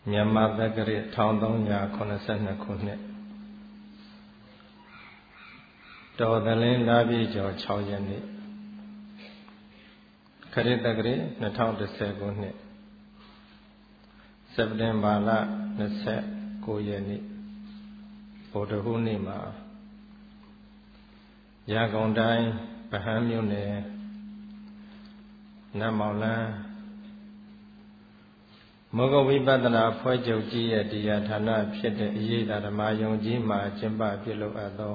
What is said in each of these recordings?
မြန်မာသက္ကရာ1382ခုနှစ်တော်သလင်းလပြည့်ကျော်6ရက်နေ့ခရစ်သက္ကရာ2010ခုနှစ်စက်တင်ဘာလ29ရက်နေ့ဗုဒ္ဓဟူးနေ့မှာရန်ကုန်တိုင်းဗဟန်းမြို့နယ်နတ်မောင်လန်းမောဂဝိပဿနာဖွဲ့ချုပ်ကြီးရဲ့တရားဌာနဖြစ်တဲ့အရေးဓမ္မယုံကြီးမှာကျင့်ပပြုလုပ်အပ်သော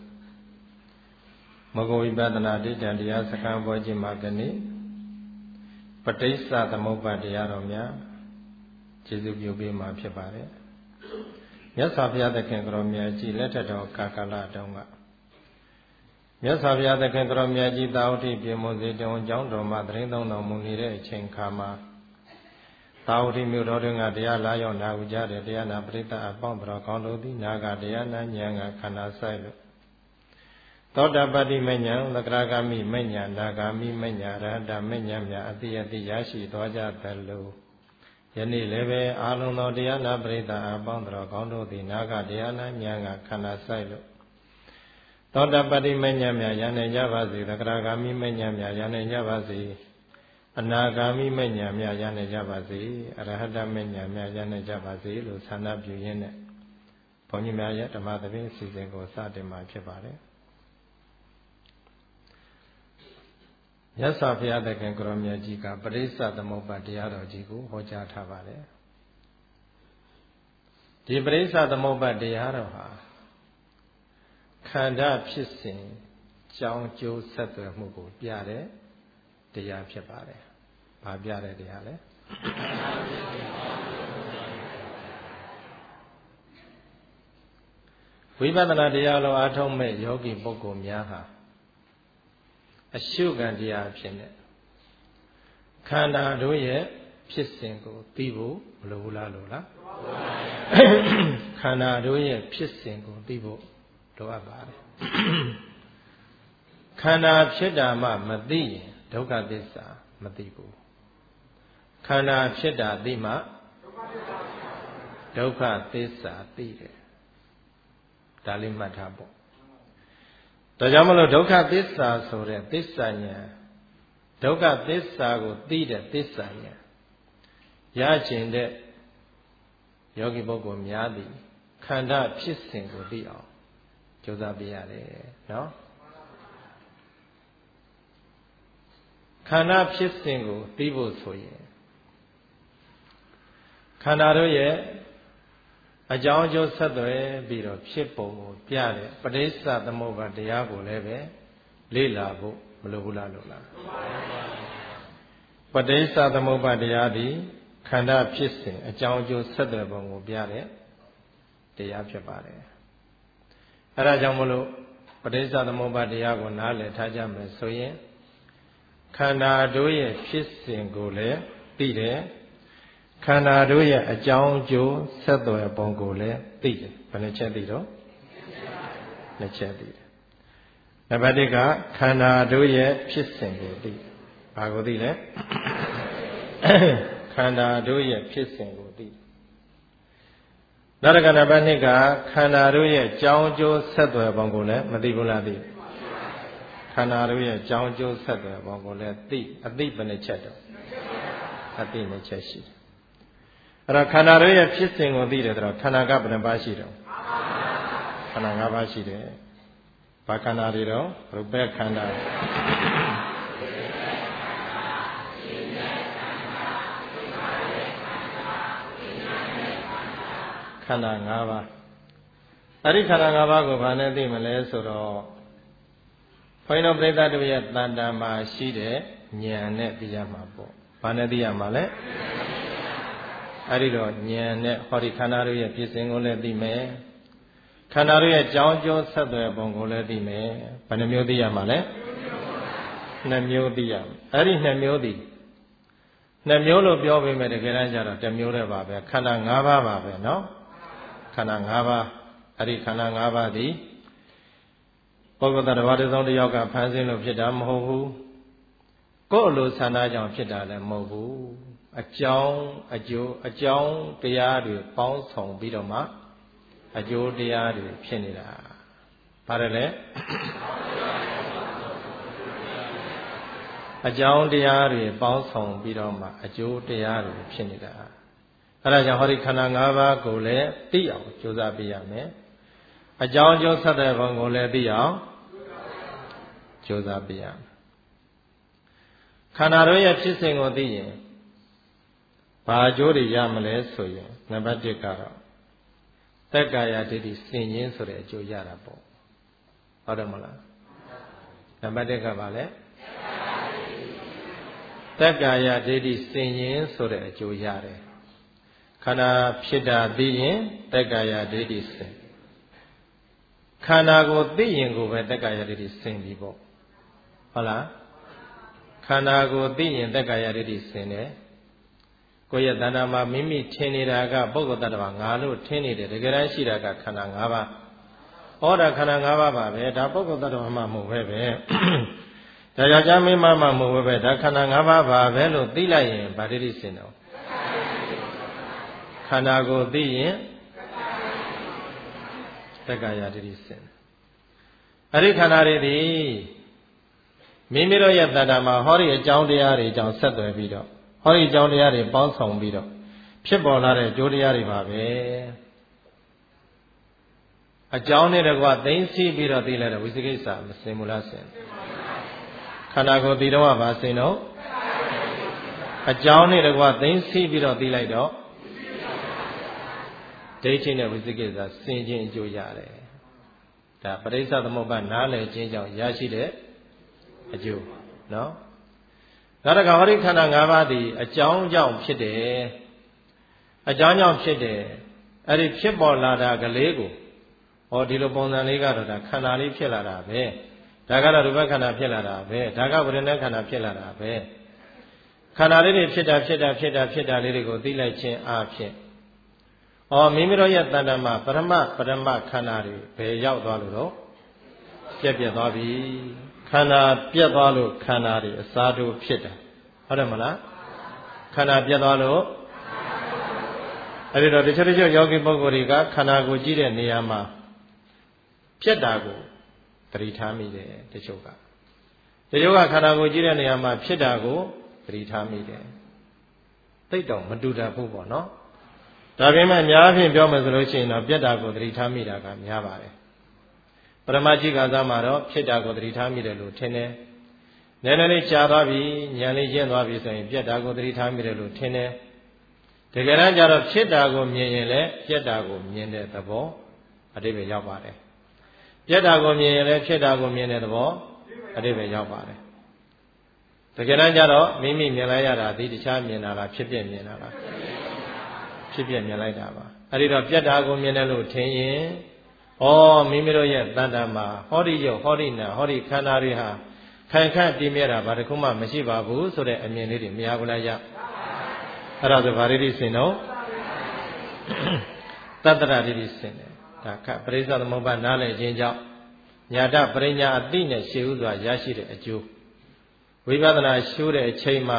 မောဂဝိပဿနာဒိဋ္ဌံတရားစခန်းပွဲကြီးမှာကနေ့ပဋိစ္စသမုပ္ပါဒ်တရားတော်များကျေးဇူးပြုပေးမှာဖြစ်ပါတယ်မြတ်စွာဘုရားသခင်ကိုရောမြတ်ကြီးလက်ထက်တော်ကာလတုန်းကမြတ်စွာဘုရားသခင်ကိုရောမြတ်ကြီးသာဝတိပြေမွန်စေတုံအကြောင်းတော်မှာသတင်းသုံးတော်မူနေတဲ့အချိန်ခါမှာသာဝတိမြို့တော်တွင်ကတရားလာရောက်နာယူကြတဲ့တရားနာပရိသတ်အပေါင်းတော်ကောင်းတို့သည်နာကတရားနာဉာဏ်ကခန္ဓာဆိုင်လို့သောတာပတ္တိမဉ္ဇဉ်သကရာဂာမိမဉ္ဇဉ်နာဂာမိမဉ္ဇဉ်အရဟတမဉ္ဇဉ်များအတိအတိရရှိသွားကြသလိုယနေ့လည်းပဲအာလုံးသောတရားနာပရိသတ်အပေါင်းတော်ကောင်းတို့သည်နာကတရားနာဉာဏ်ကခန္ဓာဆိုင်လို့သောတာပတ္တိမဉ္ဇဉ်များရနိုင်ကြပါစေသကရာဂာမိမဉ္ဇဉ်များရနိုင်ကြပါစေအနာဂါမိမဉ္ဇဉ်များရနိုင်ကြပါစေအရဟတမဉ္ဇဉ်များရနိုင်ကြပါစေလို့ဆန္ဒပြုရင်းနဲ့ဘုန်းကြီးများရဲ့ဓမ္မသဘင်အစီအစဉ်ကိုစတင်မှာဖြစ်ပါတယ်မြတ်စွာဘုရားသခင်ကိုရောမြတ်ကြီးကပရိစ္ဆသမုပ္ပါဒ်တရားတော်ကြီးကိုဟောကြားထားပါတယ်ဒီပရိစ္ဆသမုပ္ပါဒ်တရားတော်ဟာခန္ဓာဖြစ်စဉ်ကြောင်းကျိုးဆက်သွယ်မှုကိုပြတဲ့တရားဖြစ်ပါတယ်။ဘာပြတဲ့တရားလဲ။ဝိပဿနာတရားလုံးအားထုတ်မဲ့ယောဂီပုဂ္ဂိုလ်များဟာအရှုခံတရားဖြစ်နေခန္ဓာတို့ရဲ့ဖြစ်စဉ်ကိုသိဖို့မလိုဘူးလားလို့လားခန္ဓာတို့ရဲ့ဖြစ်စဉ်ကိုသိဖို့လိုအပ်ပါတယ်ခန္ဓာဖြစ်တာမှမသိရင်ဒုက္ခသစ္စာမသိဘူးခန္ဓာဖြစ်တာသိမှဒုက္ခသစ္စာသိတယ်ဒါလေးမှတ်ထားပေါ့ဒါကြောင့်မလို့ဒုက္ခသစ္စာဆိုတဲ့သစ္စာဉာဏ်ဒုက္ခသစ္စာကိုသိတဲ့သစ္စာဉာဏ်ရခြင်းတဲ့ယောဂီပုဂ္ဂိုလ်များသည်ခန္ဓာဖြစ်စဉ်ကိုသိအောင်ကြိုးစားပြရတယ်နော်ခန္ဓာဖြစ်စဉ်ကိုသိဖို့ဆိုရင်ခန္ဓာတို့ရဲ့အကြောင်းအကျိုးဆက်သွယ်ပြီးတော့ဖြစ်ပုံကိုပြတဲ့ပဋိစ္စသမုပ္ပါဒ်တရားကိုလည်းပဲလေ့လာဖို့မလိုဘူးလားလို့လားပဋိစ္စသမုပ္ပါဒ်တရားသည်ခန္ဓာဖြစ်စဉ်အကြောင်းအကျိုးဆက်သွယ်ပုံကိုပြတဲ့တရားဖြစ်ပါတယ်အဲဒါကြောင့်မလို့ပဋိစ္စသမုပ္ပါဒ်တရားကိုနားလည်ထားကြမယ်ဆိုရင်ခန္ဓာတို့ရဲ့ဖြစ်စဉ်ကိုလည်းသိတယ်ခန္ဓာတို့ရဲ့အကြောင်းအကျိုးဆက်သွယ်ပုံကိုလည်းသိတယ်ဘယ်နှချက်သိတော့နှစ်ချက်သိတယ်နံပါတ်1ကခန္ဓာတို့ရဲ့ဖြစ်စဉ်ကိုသိဘာကိုသိလဲခန္ဓာတို့ရဲ့ဖြစ်စဉ်ကိုသိနောက်တစ်ခါနံပါတ်2ကခန္ဓာတို့ရဲ့အကြောင်းအကျိုးဆက်သွယ်ပုံကိုလည်းမသိဘူးလားသိခန္ဓာတို့ရဲ့အကြောင်းအကျိုးဆက်သွယ်ပုံကိုလည်းသိအသိဘယ်နှချက်တော့အသိ2ချက်ရှိတယ်အဲ့တော့ခန္ဓာတို့ရဲ့ဖြစ်စဉ်ကိုသိတယ်ဆိုတော့ခန္ဓာကဘယ်နှပါးရှိတော့ခန္ဓာ5ပါးရှိတယ်ဘာခန္ဓာတွေတော့ရူပခန္ဓာခန္ဓာ5ပါးအဲ့ဒီခန္ဓာ5ပါးကိုဘာနဲ့သိမလဲဆိုတော့ဘုန်းတော်ပြိဿတို့ရဲ့တန်တန်မှာရှိတဲ့ဉာဏ်နဲ့သိရမှာပေါ့ဘာနဲ့သိရမှာလဲအဲ့ဒီတော့ဉာဏ်နဲ့ဟောဒီခန္ဓာတို့ရဲ့ဖြစ်စဉ်ကိုလည်းသိမယ်ခန္ဓာတို့ရဲ့ကြောင်းကျိုးဆက်သွယ်ပုံကိုလည်းသိမယ်ဘယ်နှမျိုးသိရမှာလဲ2မျိုးသိရမယ်အဲ့ဒီ2မျိုးသည်2မျိုးလို့ပြောပေမဲ့တကယ်တမ်းကျတော့1မျိုးတည်းပါပဲခန္ဓာ5ပါးပါပဲเนาะခန္ဓာ5ပါးအဲ့ဒီခန္ဓာ5ပါးသည်ပုဂ္ဂိုလ်တစ်ပါးတစ်စုံတစ်ယောက်ကဖန်ဆင်းလို့ဖြစ်တာမဟုတ်ဘူးကိုယ်လိုဆန္ဒကြောင့်ဖြစ်တာလည်းမဟုတ်ဘူးအကြောင်းအကျိုးအကြောင်းတရားတွေပေါင်းဆောင်ပြီးတော့မှအကျိုးတရားတွေဖြစ်နေတာဘာလဲလဲအကြောင်းတရားတွေပေါင်းဆောင်ပြီးတော့မှအကျိုးတရားတွေဖြစ်နေတာအဲဒါကြောင့်ဟောဒီခန္ဓာ၅ပါးကိုလည်းသိအောင်ကြိုးစားပြရမယ်အကြောင်းအကျိုးဆက်တဲ့ဘုံကိုလည်းသိအောင်ကြိုးစားပြရမယ်ခန္ဓာတို့ရဲ့ဖြစ်စဉ်ကိုသိရင်ဘာအကျိုးတွေရမလဲဆိုရင်နံပါတ်1ကတော့တက္ကာယဒိဋ္ဌိစင်ခြင်းဆိုတဲ့အကျိုးရတာပေါ့ဟုတ်တယ်မလားနံပါတ်1ကဘာလဲတက္ကာယဒိဋ္ဌိစင်ခြင်းဆိုတဲ့အကျိုးရတယ်ခန္ဓာဖြစ်တာသိရင်တက္ကာယဒိဋ္ဌိစင်ခန္ဓာကိုသိရင်ကိုပဲတက္ကာယဒိဋ္ဌိစင်ပြီပေါ့ဟုတ်လားခန္ဓာကိုသိရင်တက္ကာယဒိဋ္ဌိစင်တယ်ကိုယ့်ရဲ့တဏ္ဍာမှာမိမိထင်နေတာကပုဂ္ဂိုလ်တ attva ငါလို့ထင်နေတယ်တကယ်တမ်းရှိတာကခန္ဓာ၅ပါးဩဒါခန္ဓာ၅ပါးပါပဲဒါပုဂ္ဂိုလ်တ attva မှမဟုတ်ပဲဒါယောက်ျားမိန်းမမှမဟုတ်ပဲဒါခန္ဓာ၅ပါးပါပဲလို့သိလိုက်ရင်ဗာဒိဋ္ဌိစင်တော့ခန္ဓာကိုသိရင်တက္ကာယဒိဋ္ဌိစင်အဲ့ဒီခန္ဓာတွေဒီမိမိတို့ရဲ့တဏ္ဍာမှာဟောဒီအကြောင်းတရားတွေအကြောင်းဆက်သွယ်ပြီးတော့ဟောဒီအကြောင်းတရားတွေပေါင်းဆောင်ပြီးတော့ဖြစ်ပေါ်လာတဲ့ကျိုးတရားတွေပါပဲအကြောင်းနဲ့တကွသိသိပြီးတော့သိလိုက်တဲ့ဝိသိကိစ္စမစင်ဘူးလားစင်ခန္ဓာကိုယ်သိတော့ဘာစင်တော့အကြောင်းနဲ့တကွသိသိပြီးတော့သိလိုက်တော့ဒိဋ္ဌိနဲ့ဝိသိကိစ္စစင်ခြင်းအကျိုးရတယ်ဒါပရိစ္ဆသမုပ္ပါနားလည်ခြင်းကြောင့်ရရှိတဲ့အကျိုးနော်နောက်တစ်ခါဟောဒီခန္ဓာ၅ပါးသည်အကြောင်းကြောင့်ဖြစ်တယ်အကြောင်းကြောင့်ဖြစ်တယ်အဲ့ဒီဖြစ်ပေါ်လာတာကလေးကိုဟောဒီလိုပုံစံလေးကတော့ဒါခန္ဓာလေးဖြစ်လာတာပဲဒါကတော့ရူပခန္ဓာဖြစ်လာတာပဲဒါကဝေဒနာခန္ဓာဖြစ်လာတာပဲခန္ဓာလေးတွေဖြစ်တာလေးတွေကိုသိလိုက်ခြင်းအဖြစ်မိမိတို့ရဲ့တဏ္ဍာမှာပရမခန္ဓာတွေဘယ်ရောက်သွားလို့တော့ပြက်သွားပြီခန္ဓာပြက်သွားလို့ခန္ဓာတွေအစားထိုးဖြစ်တယ်ဟုတ်တယ်မလားခန္ဓာပြက်သွားလို့အဲဒီတော့တချို့ယောဂီပုဂ္ဂိုလ်တွေကခန္ဓာကိုကြည့်တဲ့နေရာမှာပြက်တာကိုသတိထားမိတယ်တချို့ကခန္ဓာကိုကြည့်တဲ့နေရာမှာဖြစ်တာကိုသတိထားမိတယ်သိတော့မတူတတ်ဘူးပေါ့နော်ဒါပေမဲ့အများဖြင့်ပြောမယ်ဆိုလို့ရှိရင်တော့ပြက်တာကိုသတိထားမိတာကများပါတယ်ပရမจิกာသမှာတော့ဖြစ်တာကိုသတိထားမိတယ်လို့ထင်တယ်။နည်းနည်းလေးကြာသွားပြီဉာဏ်လေးကျင့်သွားပြီဆိုရင်ပြက်တာကိုသတိထားမိတယ်လို့ထင်တယ်။တကယ်တမ်းကျတော့ဖြစ်တာကိုမြင်ရင်လည်းပြက်တာကိုမြင်တဲ့သဘောအတိပ္ပယ်ရောက်ပါတယ်။ပြက်တာကိုမြင်ရင်လည်းဖြစ်တာကိုမြင်တဲ့သဘောအတိပ္ပယ်ရောက်ပါတယ်။တကယ်တမ်းကျတော့မိမိမြင်လိုက်ရတာဒီတခြားမြင်တာလားဖြစ်ပြမြင်တာလားဖြစ်ပြမြင်လိုက်တာပါ။အဲဒီတော့ပြက်တာကိုမြင်တယ်လို့ထင်ရင်မိမိတို့ရဲ့တဏ္ဍာမှာဟောဒီရုပ်ဟောဒီနာဟောဒီခန္ဓာတွေဟာခိုင်ခန့်တည်မြဲတာဘာတစ်ခုမှမရှိပါဘူးဆိုတဲ့အမြင်လေးတွေမရဘူးလားရအဲ့ဒါဆိုဗာရိတိစင်တော့တတ္တရဒိဋ္ဌိစင်တယ်ဒါကပရိစ္ဆသမုပ္ပါနားလည်ခြင်းကြောင့်ညာတပရိညာအတိနဲ့ရှေ့ဥစွာရရှိတဲ့အကျိုးဝိပဿနာရှုတဲ့အချိန်မှာ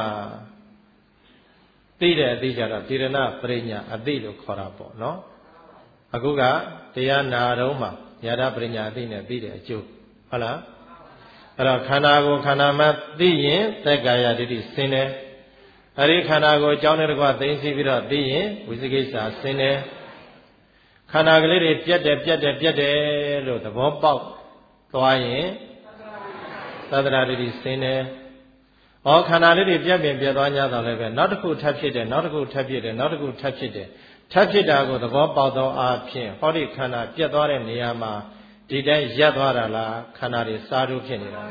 သိတဲ့အသိကြတော့တိရဏပရိညာအတိလို့ခေါ်တာပေါ့နော်အခုကတရားနာတော့မှညာတပရိညာအသိနဲ့သိတဲ့အကျိုးဟုတ်လားအဲ့တော့ခန္ဓာကိုခန္ဓာမှသိရင်တက္ကာယဒိဋ္ဌိစင်တယ်အဲ့ဒီခန္ဓာကိုအကြောင်းနဲ့တကွသိသိပြီးတော့သိရင်ဝိသိကိစ္စစင်တယ်ခန္ဓာကလေးတွေပြက်တယ်လို့သဘောပေါက်သွားရင်သတ္တရာဒိဋ္ဌိစင်တယ်ခန္ဓာလေးတွေပြက်သွား냐တော့လည်းပဲနောက်တစ်ခုထပ်ဖြစ်တယ်နောက်တစ်ခုထပ်ဖြစ်တယ်နောက်တစ်ခုထပ်ဖြစ်တယ်ထပ်ဖြစ်တာကိုသဘောပေါက်သောအားဖြင့်ဟောဒီခန္ဓာပြက်သွားတဲ့နေရာမှာဒီတိုင်းရပ်သွားတာလားခန္ဓာတွေစားထိုးဖြစ်နေတာ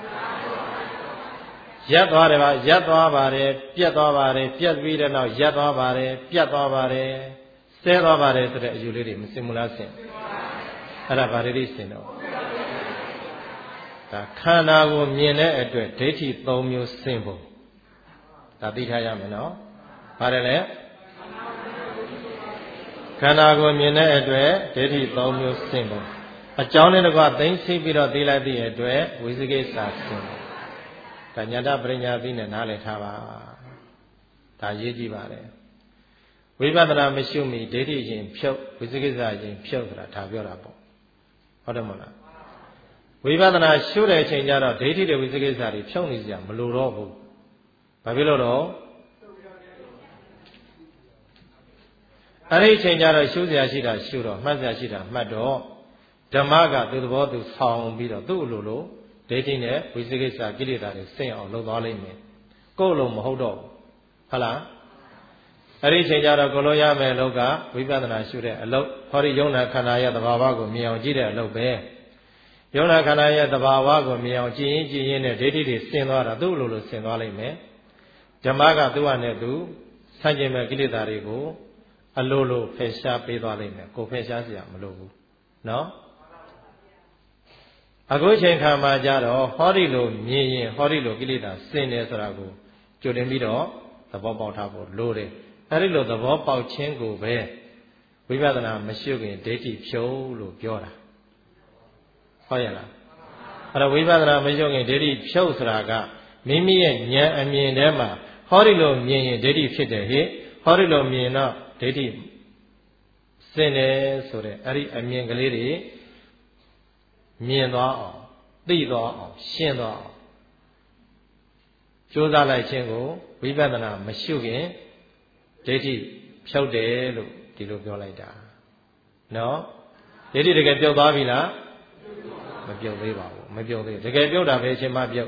ရပ်သွားတယ်ပါရပ်သွားပါတယ်ပြက်သွားပါတယ်ပြက်ပြီးတဲ့နောက်ရပ်သွားပါတယ်ပြက်သွားပါတယ်ဆဲသွားပါတယ်ဆိုတဲ့အယူလေးတွေမစင်ဘူးလားဆင်အဲ့ဒါဗာရိတိစင်တော့ဒါခန္ဓာကိုမြင်တဲ့အတွက်ဒိဋ္ဌိ၃မျိုးစင်ဖို့ဒါသိထားရမယ်နော်ပါတယ်လေခန္ဓာကိုမြင်တဲ့အတွက်ဒိဋ္ဌိ၃မျိုးစင်ဖို့အကြောင်းနဲ့တကွသိသိပြီးတော့သိလိုက်တဲ့အတွက်ဝိသိကိစ္စစင်ဒါညာတပရိညာသိနဲ့နားလည်ထားပါဒါရေးကြည့်ပါတယ်ဝိပဿနာမရှိမီဒိဋ္ဌိရင်ဖြုတ်ဝိသိကိစ္စရင်ဖြုတ်ဆိုတာဒါပြောတာပေါ့ဟုတ်တယ်မလားဝိပဿနာရှုတဲ့အချိန်ကျတော့ဒိဋ္ဌိတွေဝိသိကိစ္စတွေဖြုတ်နေကြမလို့တော့ဘူးဘာဖြစ်လို့တော့အဲ့ဒီအချိန်ကျတော့ရှုစရာရှိတာရှုတော့မှတ်စရာရှိတာမှတ်တော့ဓမ္မကသူသဘောသူဆောင်ပြီးတော့သူ့လိုလိုဒိဋ္ဌိနဲ့ဝိသိကိစ္စကိလေသာတွေဆင့်အောင်လုပ်သွားလိမ့်မယ်ကိုယ်လုံးမဟုတ်တော့ဘူးဟုတ်လားအဲ့ဒီအချိန်ကျတော့ကိုလိုရမယ်အလုပ်ကဝိပဿနာရှုတဲ့အလုပ်ဟောဒီယုံနာခန္ဓာရဲ့သဘာဝကိုမြင်အောင်ကြည့်တဲ့အလုပ်ပဲယုံနာခန္ဓာရဲ့သဘာဝကိုမြင်အောင်ကြည့်ရင်နဲ့ဒိဋ္ဌိတွေဆင့်သွားတာသူ့လိုလိုဆင့်သွားလိမ့်မယ်ဓမ္မကသူ့ဟာနဲ့သူဆန့်ကျင်မဲ့ကိလေသာတွေကိုအလိုလိုဖယ်ရှားပေးသွားလိမ့်မယ်ကိုဖယ်ရှားစရာမလိုဘူးနော်အခုချိန်ခါမှာကြတော့ဟောဒီလိုမြင်ရင်ဟောဒီလိုကိလေသာဆင်တယ်ဆိုတာကိုကြိုတင်ပြီးတော့သဘောပေါက်ထားဖို့လိုတယ်အဲဒီလိုသဘောပေါက်ခြင်းကိုပဲဝိပဿနာမရှိခင်ဒိဋ္ဌိဖြုတ်လို့ပြောတာဟုတ်ရဲ့လားအဲ့တော့ဝိပဿနာမရှိခင်ဒိဋ္ဌိဖြုတ်ဆိုတာကမိမိရဲ့ဉာဏ်အမြင်ထဲမှာဟောဒီလိုမြင်ရင်ဒိဋ္ဌိဖြစ်တယ်ဟိဟောဒီလိုမြင်တော့ဒိဋ္ဌိစင်တယ်ဆိုတဲ့အဲ့ဒီအမြင်ကလေးတွေမြင်သွားအောင်သိသွားအောင်ရှင်းသွားအောင်ကြိုးစားလိုက်ခြင်းကိုဝိပဿနာမရှိခင်ဒိဋ္ဌိဖြုတ်တယ်လို့ဒီလိုပြောလိုက်တာနော်ဒိဋ္ဌိတကယ်ပြုတ်သွားပြီလားမပြုတ်သေးပါဘူးမပြုတ်သေးတကယ်ပြုတ်တာပဲအချိန်မှပြုတ်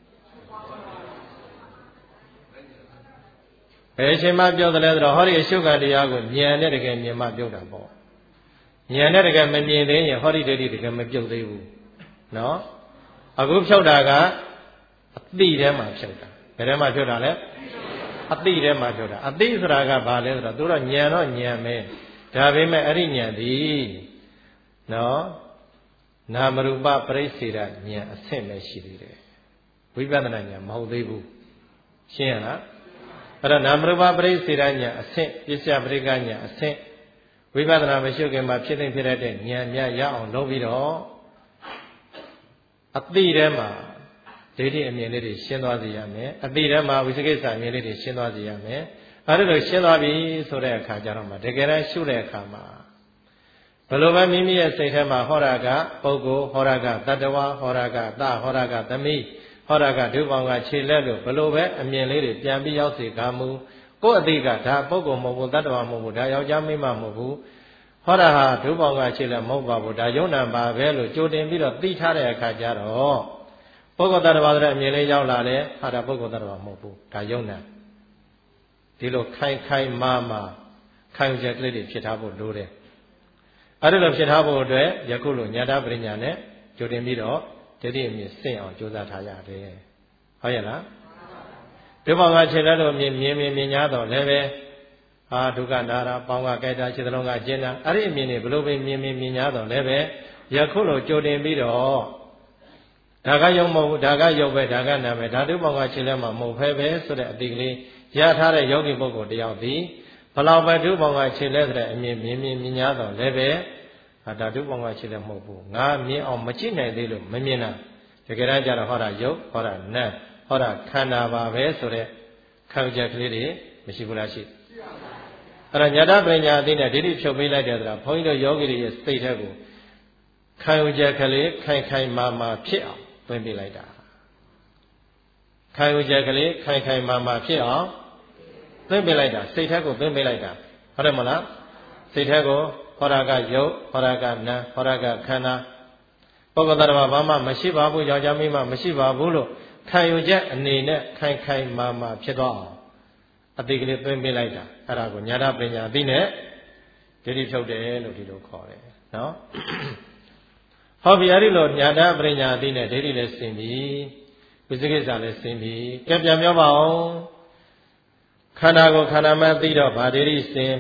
ဘယ်အချိန်မှပြုတ်တယ်လဲဆိုတော့ဟောဒီအရှုခံတရားကိုဉာဏ်နဲ့တကယ်မြင်မှပြုတ်တာပေါ့ဉာဏ်နဲ့တကယ်မမြင်သေးရင်ဟောဒီဒိဋ္ဌိတကယ်မပြုတ်သေးဘူးနော်အခုဖြုတ်တာကအသိထဲမှာဖြုတ်တာဘယ်ထဲမှာဖြုတ်တာလဲအသိထဲမှာဖြုတ်တာအသိဆိုတာကဘာလဲဆိုတော့သူတော့ဉာဏ်တော့ဉာဏ်ပဲဒါပေမဲ့အဲ့ဒီဉာဏ်ဒီနော်နာမရူပပရိစ္ဆေဒဉာဏ်အဆင့်ပဲရှိသေးတယ်ဝိပဿနာဉာဏ်မဟုတ်သေးဘူးရှင်းရလားအဲ့တော့နာမရူပပရိစ္ဆေဒဉာဏ်အဆင့်ပစ္စယပရိက္ခဉာဏ်အဆင့်ဝိပဿနာမရှိခင်မှာဖြစ်ဖြစ်ရတဲ့ဉာဏ်များရအောင်လုပ်ပြီးတော့အသိထဲမှာဒိဋ္ဌိအမြင်လေးတွေရှင်းသွားစေရမယ်အသိထဲမှာဝိသိကိစ္စအမြင်လေးတွေရှင်းသွားစေရမယ်အဲဒီလိုရှင်းသွားပြီဆိုတဲ့အခါကျတော့မှတကယ်တမ်းရှုတဲ့အခါမှာဘယ်လိုပဲမိမိရဲ့စိတ်ထဲမှာဟောတာကပုဂ္ဂိုလ်ဟောတာကတတ္တဝါဟောတာကသဟောတာကသမီးဟောတာကဒုပေါင်းကခြေလက်လို့ဘယ်လိုပဲအမြင်လေးတွေပြန်ပြီးရောက်စေကားမူကိုယ့်အသိကဒါပုဂ္ဂိုလ်မဟုတ်ဘူးတတ္တဝါမဟုတ်ဘူးဒါယောက်ျားမိန်းမမဟုတ်ဘူးဟောတာဟာဒုပေါင်းကခြေလက်မဟုတ်ပါဘူးဒါယုံနာပါပဲလို့ကြိုတင်ပြီးတော့သိထားတဲ့အခါကျတော့ပုဂ္ဂိုလ်တ attva ဆိုတဲ့အမြင်လေးရောက်လာတယ်ဟာဒါပုဂ္ဂိုလ်တ attva မဟုတ်ဘူးဒါယုံနာဒီလိုခိုင်ခိုင်မာမာခံယူချက်ကလေးတွေဖြစ်ထားဖို့လိုတယ်အဲ့ဒါလိုဖြစ်ထားဖို့အတွက်ယခုလိုညာတပရိညာနဲ့ကြိုတင်ပြီးတော့ဒိဋ္ဌိအမြင်ဆင့်အောင်ကြိုးစားထားရတယ်ဟုတ်ရဲ့လားဒီဘောင်ကခြေလက်တို့မြင်ညာတော့လည်းပဲအာဒုက္ခနာတာပေါင်းကကြိုက်တာခြေသလုံးကကျင်းတာအဲ့ဒီအမြင်တွေဘလို့ပဲမြင်ညာတော့လည်းပဲယခုလိုကြိုတင်ပြီးတော့ဒါကယုံမဟုတ်ဘူးဒါကယုံပဲဒါကနာမယ်ဓာတုပေါင်းကခြေလက်မှာမဟုတ်ဖဲပဲဆိုတဲ့အတိကလေးရထားတဲ့ယောဂီပုဂ္ဂိုလ်တယောက်ဒီဘလောက်ပဲဓုပေါင်းကခြေလက်တဲ့အမြင်မြင်ညာတော့လည်းပဲဓာတုပေါင်းကခြေလက်မဟုတ်ဘူးငါမြင်အောင်မကြည့်နိုင်သေးလို့မမြင်တာတကယ်တမ်းကျတော့ဟောတာယုတ်ဟောတာနတ်ဟောတာခန္ဓာပါပဲဆိုတဲ့ခံယူချက်ကလေးတွေမရှိဘူးလားရှိအဲ့ဒါညာတပညာအသိနဲ့ဒိဋ္ဌိဖြုတ်ပေးလိုက်တယ်ဆိုတာဘုန်းကြီးတို့ယောဂီတွေရဲ့စိတ်ထဲကိုခံယူချက်ကလေးခိုင်မာဖြစ်အောင်သွင်းပေးလိုက်တာခံယူချက်ကလေးခိုင်မာဖြစ်အောင်သွင်းပေးလိုက်တာစိတ်ထဲကိုသွင်းပေးလိုက်တာဟုတ်တယ်မလားစိတ်ထဲကိုဟောတာကယုတ်ဟောတာကနံဟောတာကခန္ဓာပုဂ္ဂိုလ်တ attva ဘာမှမရှိပါဘူးယောက်ျားမိန်းမမရှိပါဘူးလို့ခံယူချက်အနေနဲ့ခိုင်မာဖြစ်သွားအောင်အတိကလေးသွင်းပေးလိုက်တာအဲ့ဒါကိုညာတပညာအသိနဲ့ဒိဋ္ဌိဖြုတ်တယ်လို့ဒီလိုခေါ်တယ်နော်ဟောပြီအဲ့ဒီလိုညာတပညာအသိနဲ့ဒိဋ္ဌိလည်းဆင်ပြီဝိသိကိစ္စလည်းဆင်ပြီကြံပြန်ပြောပါအောင်ခန္ဓာကိုခန္ဓာမှသိတော့ဗာဒိဋ္ဌိဆင်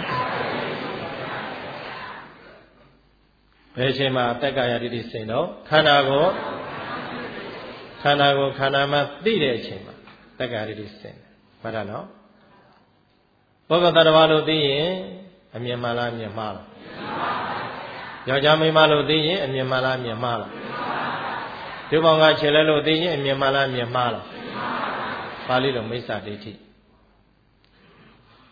ဘယ်အချိန်မှာတက္ကရာဒိဋ္ဌိဆင်တော့ခန္ဓာကိုခန္ဓာမှသိတဲ့အချိန်မှာတက္ကရာဒိဋ္ဌိဆင်မှတ်တာနော်ပုဂ္ဂိုလ်တ attva လို့သိရင်အမြင်မှလားအမြင်မှားလားယောက်ျားမိန်းမလို့သိရင်အမြင်မှလားအမြင်မှားလားဒုဘောင်ကခြေလက်လို့သိရင်အမြင်မှလားအမြင်မှားလားပါဠိလိုမိစ္ဆာဒိဋ္ဌိ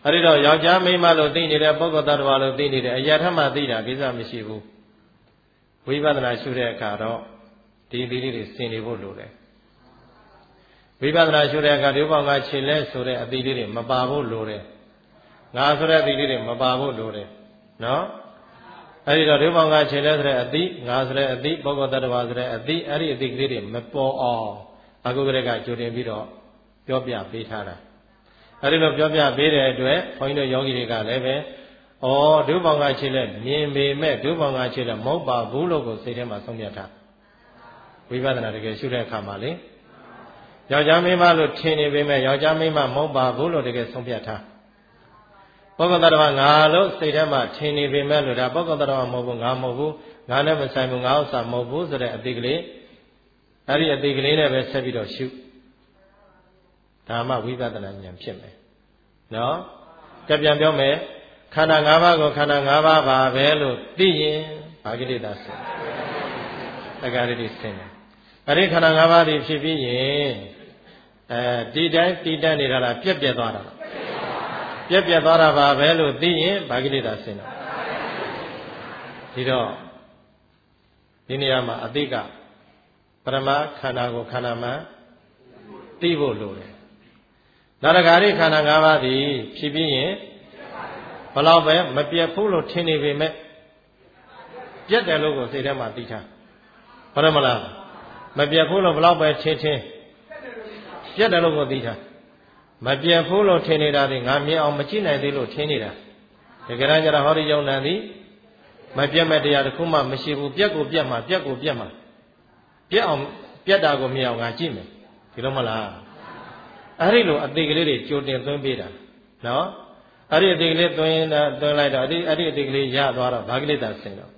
အဲ့ဒီတော့ယောက်ျားမိန်းမလို့သိနေတဲ့ပုဂ္ဂိုလ်သတ္တဝါလို့သိနေတဲ့အရာထမှသိတာကိစ္စမရှိဘူးဝိပဿနာရှုတဲ့အခါတော့ဒီသီလေးတွေစင်နေဖို့လိုတယ်ဝိပဿနာရှုတဲ့အခါဒီဘောင်ကခြေလဲဆိုတဲ့အသီလေးတွေမပါဖို့လိုတယ်ငါဆိုတဲ့အသီလေးတွေမပါဖို့လိုတယ်နော်အဲ့ဒီတော့ဒီဘောင်ကခြေလဲဆိုတဲ့အသီငါဆိုတဲ့အသီပုဂ္ဂိုလ်သတ္တဝါဆိုတဲ့အသီအဲ့ဒီအသီကလေးတွေမပေါ်အောင်အခုကလေးကကြိုတင်ပြီးတော့ပြောပြပေးထားတာအဲ့ဒီလိုပြောပြပေးတဲ့အတွက်ဘုန်းကြီးတို့ယောဂီတွေကလည်းပဲဩဒုဘောင်ကခြေလဲမြင်ပေမဲ့ဒုဘောင်ကခြေလဲမဟုတ်ပါဘူးလို့ကိုစိတ်ထဲမှာဆုံးဖြတ်ထားဝိပဿနာတကယ်ရှုတဲ့အခါမှာလေယောက်ျားမိန်းမလို့ထင်နေပေမဲ့ယောက်ျားမိန်းမမဟုတ်ပါဘူးလို့တကယ်ဆုံးဖြတ်ထားပုဂ္ဂိုလ်တ attva ငါလို့စိတ်ထဲမှာထင်နေပေမဲ့လို့ဒါပုဂ္ဂိုလ်တ attva မဟုတ်ဘူးငါမဟုတ်ဘူးငါနဲ့မဆိုင်ဘူးငါဥစ္စာမဟုတ်ဘူးဆိုတဲ့အတိတ်ကလေးအဲ့ဒီအတိတ်ကလေးနဲ့ပဲဆက်ပြီးတော့ရှုဒါမှဝိပဿနာဉာဏ်ဖြစ်မယ်နော်ကြပြန်ပြောမယ်ခန္ဓာ၅ပါးကိုခန္ဓာ၅ပါးပါပဲလို့သိရင်ဘာကိလေသာဆင်တက္ကရာတိဆင်တယ်အဲ့ဒီခန္ဓာ၅ပါးဒီဖြစ်ပြီးရင်ဒီတိုင်းတည်တတ်နေတာလားပြက်ပြက်သွားတာပြက်ပြက်သွားတာပါပဲလို့သိရင်ဘာကိလေသာဆင်တာဒီတော့ဒီနေရာမှာအတိတ်ကပရမခန္ဓာကိုခန္ဓာမှသိဖို့လိုတယ်နာရဂါရိခန္ဓာ၅ပါးသည်ဖြစ်ပြီးရင်ဘလောက်ပဲမပြတ်ဘူးလို့ထင်နေပေမဲ့ပြတ်တယ်လို့ကိုစိတ်ထဲမှာသိထားဟုတ်တယ်မလားမပြတ်ဘူးလို့ဘလောက်ပဲထင်ပြတ်တယ်လို့ကိုသိထားမပြတ်ဘူးလို့ထင်နေတာဒီငါမြင်အောင်မကြည့်နိုင်သေးလို့ထင်နေတာတကယ်တမ်းကျတော့ဟောဒီယုံနာသည်မပြတ်မဲ့တရားတစ်ခုမှမရှိဘူးပြတ်ကိုပြတ်မှာပြတ်ကိုပြတ်မှာပြတ်အောင်ပြတ်တာကိုမြင်အောင်ငါကြည့်မယ်ဒီလိုမလားအဲ့ဒီလိုအသေးကလေးတွေကြိုတင်သွင်းပေးတာနော်အဲ့ဒီအသေးကလေးသွင်းလိုက်တော့အဲ့ဒီအသေးကလေးရသွားတော့ဘာကိလေသာဆင်တော့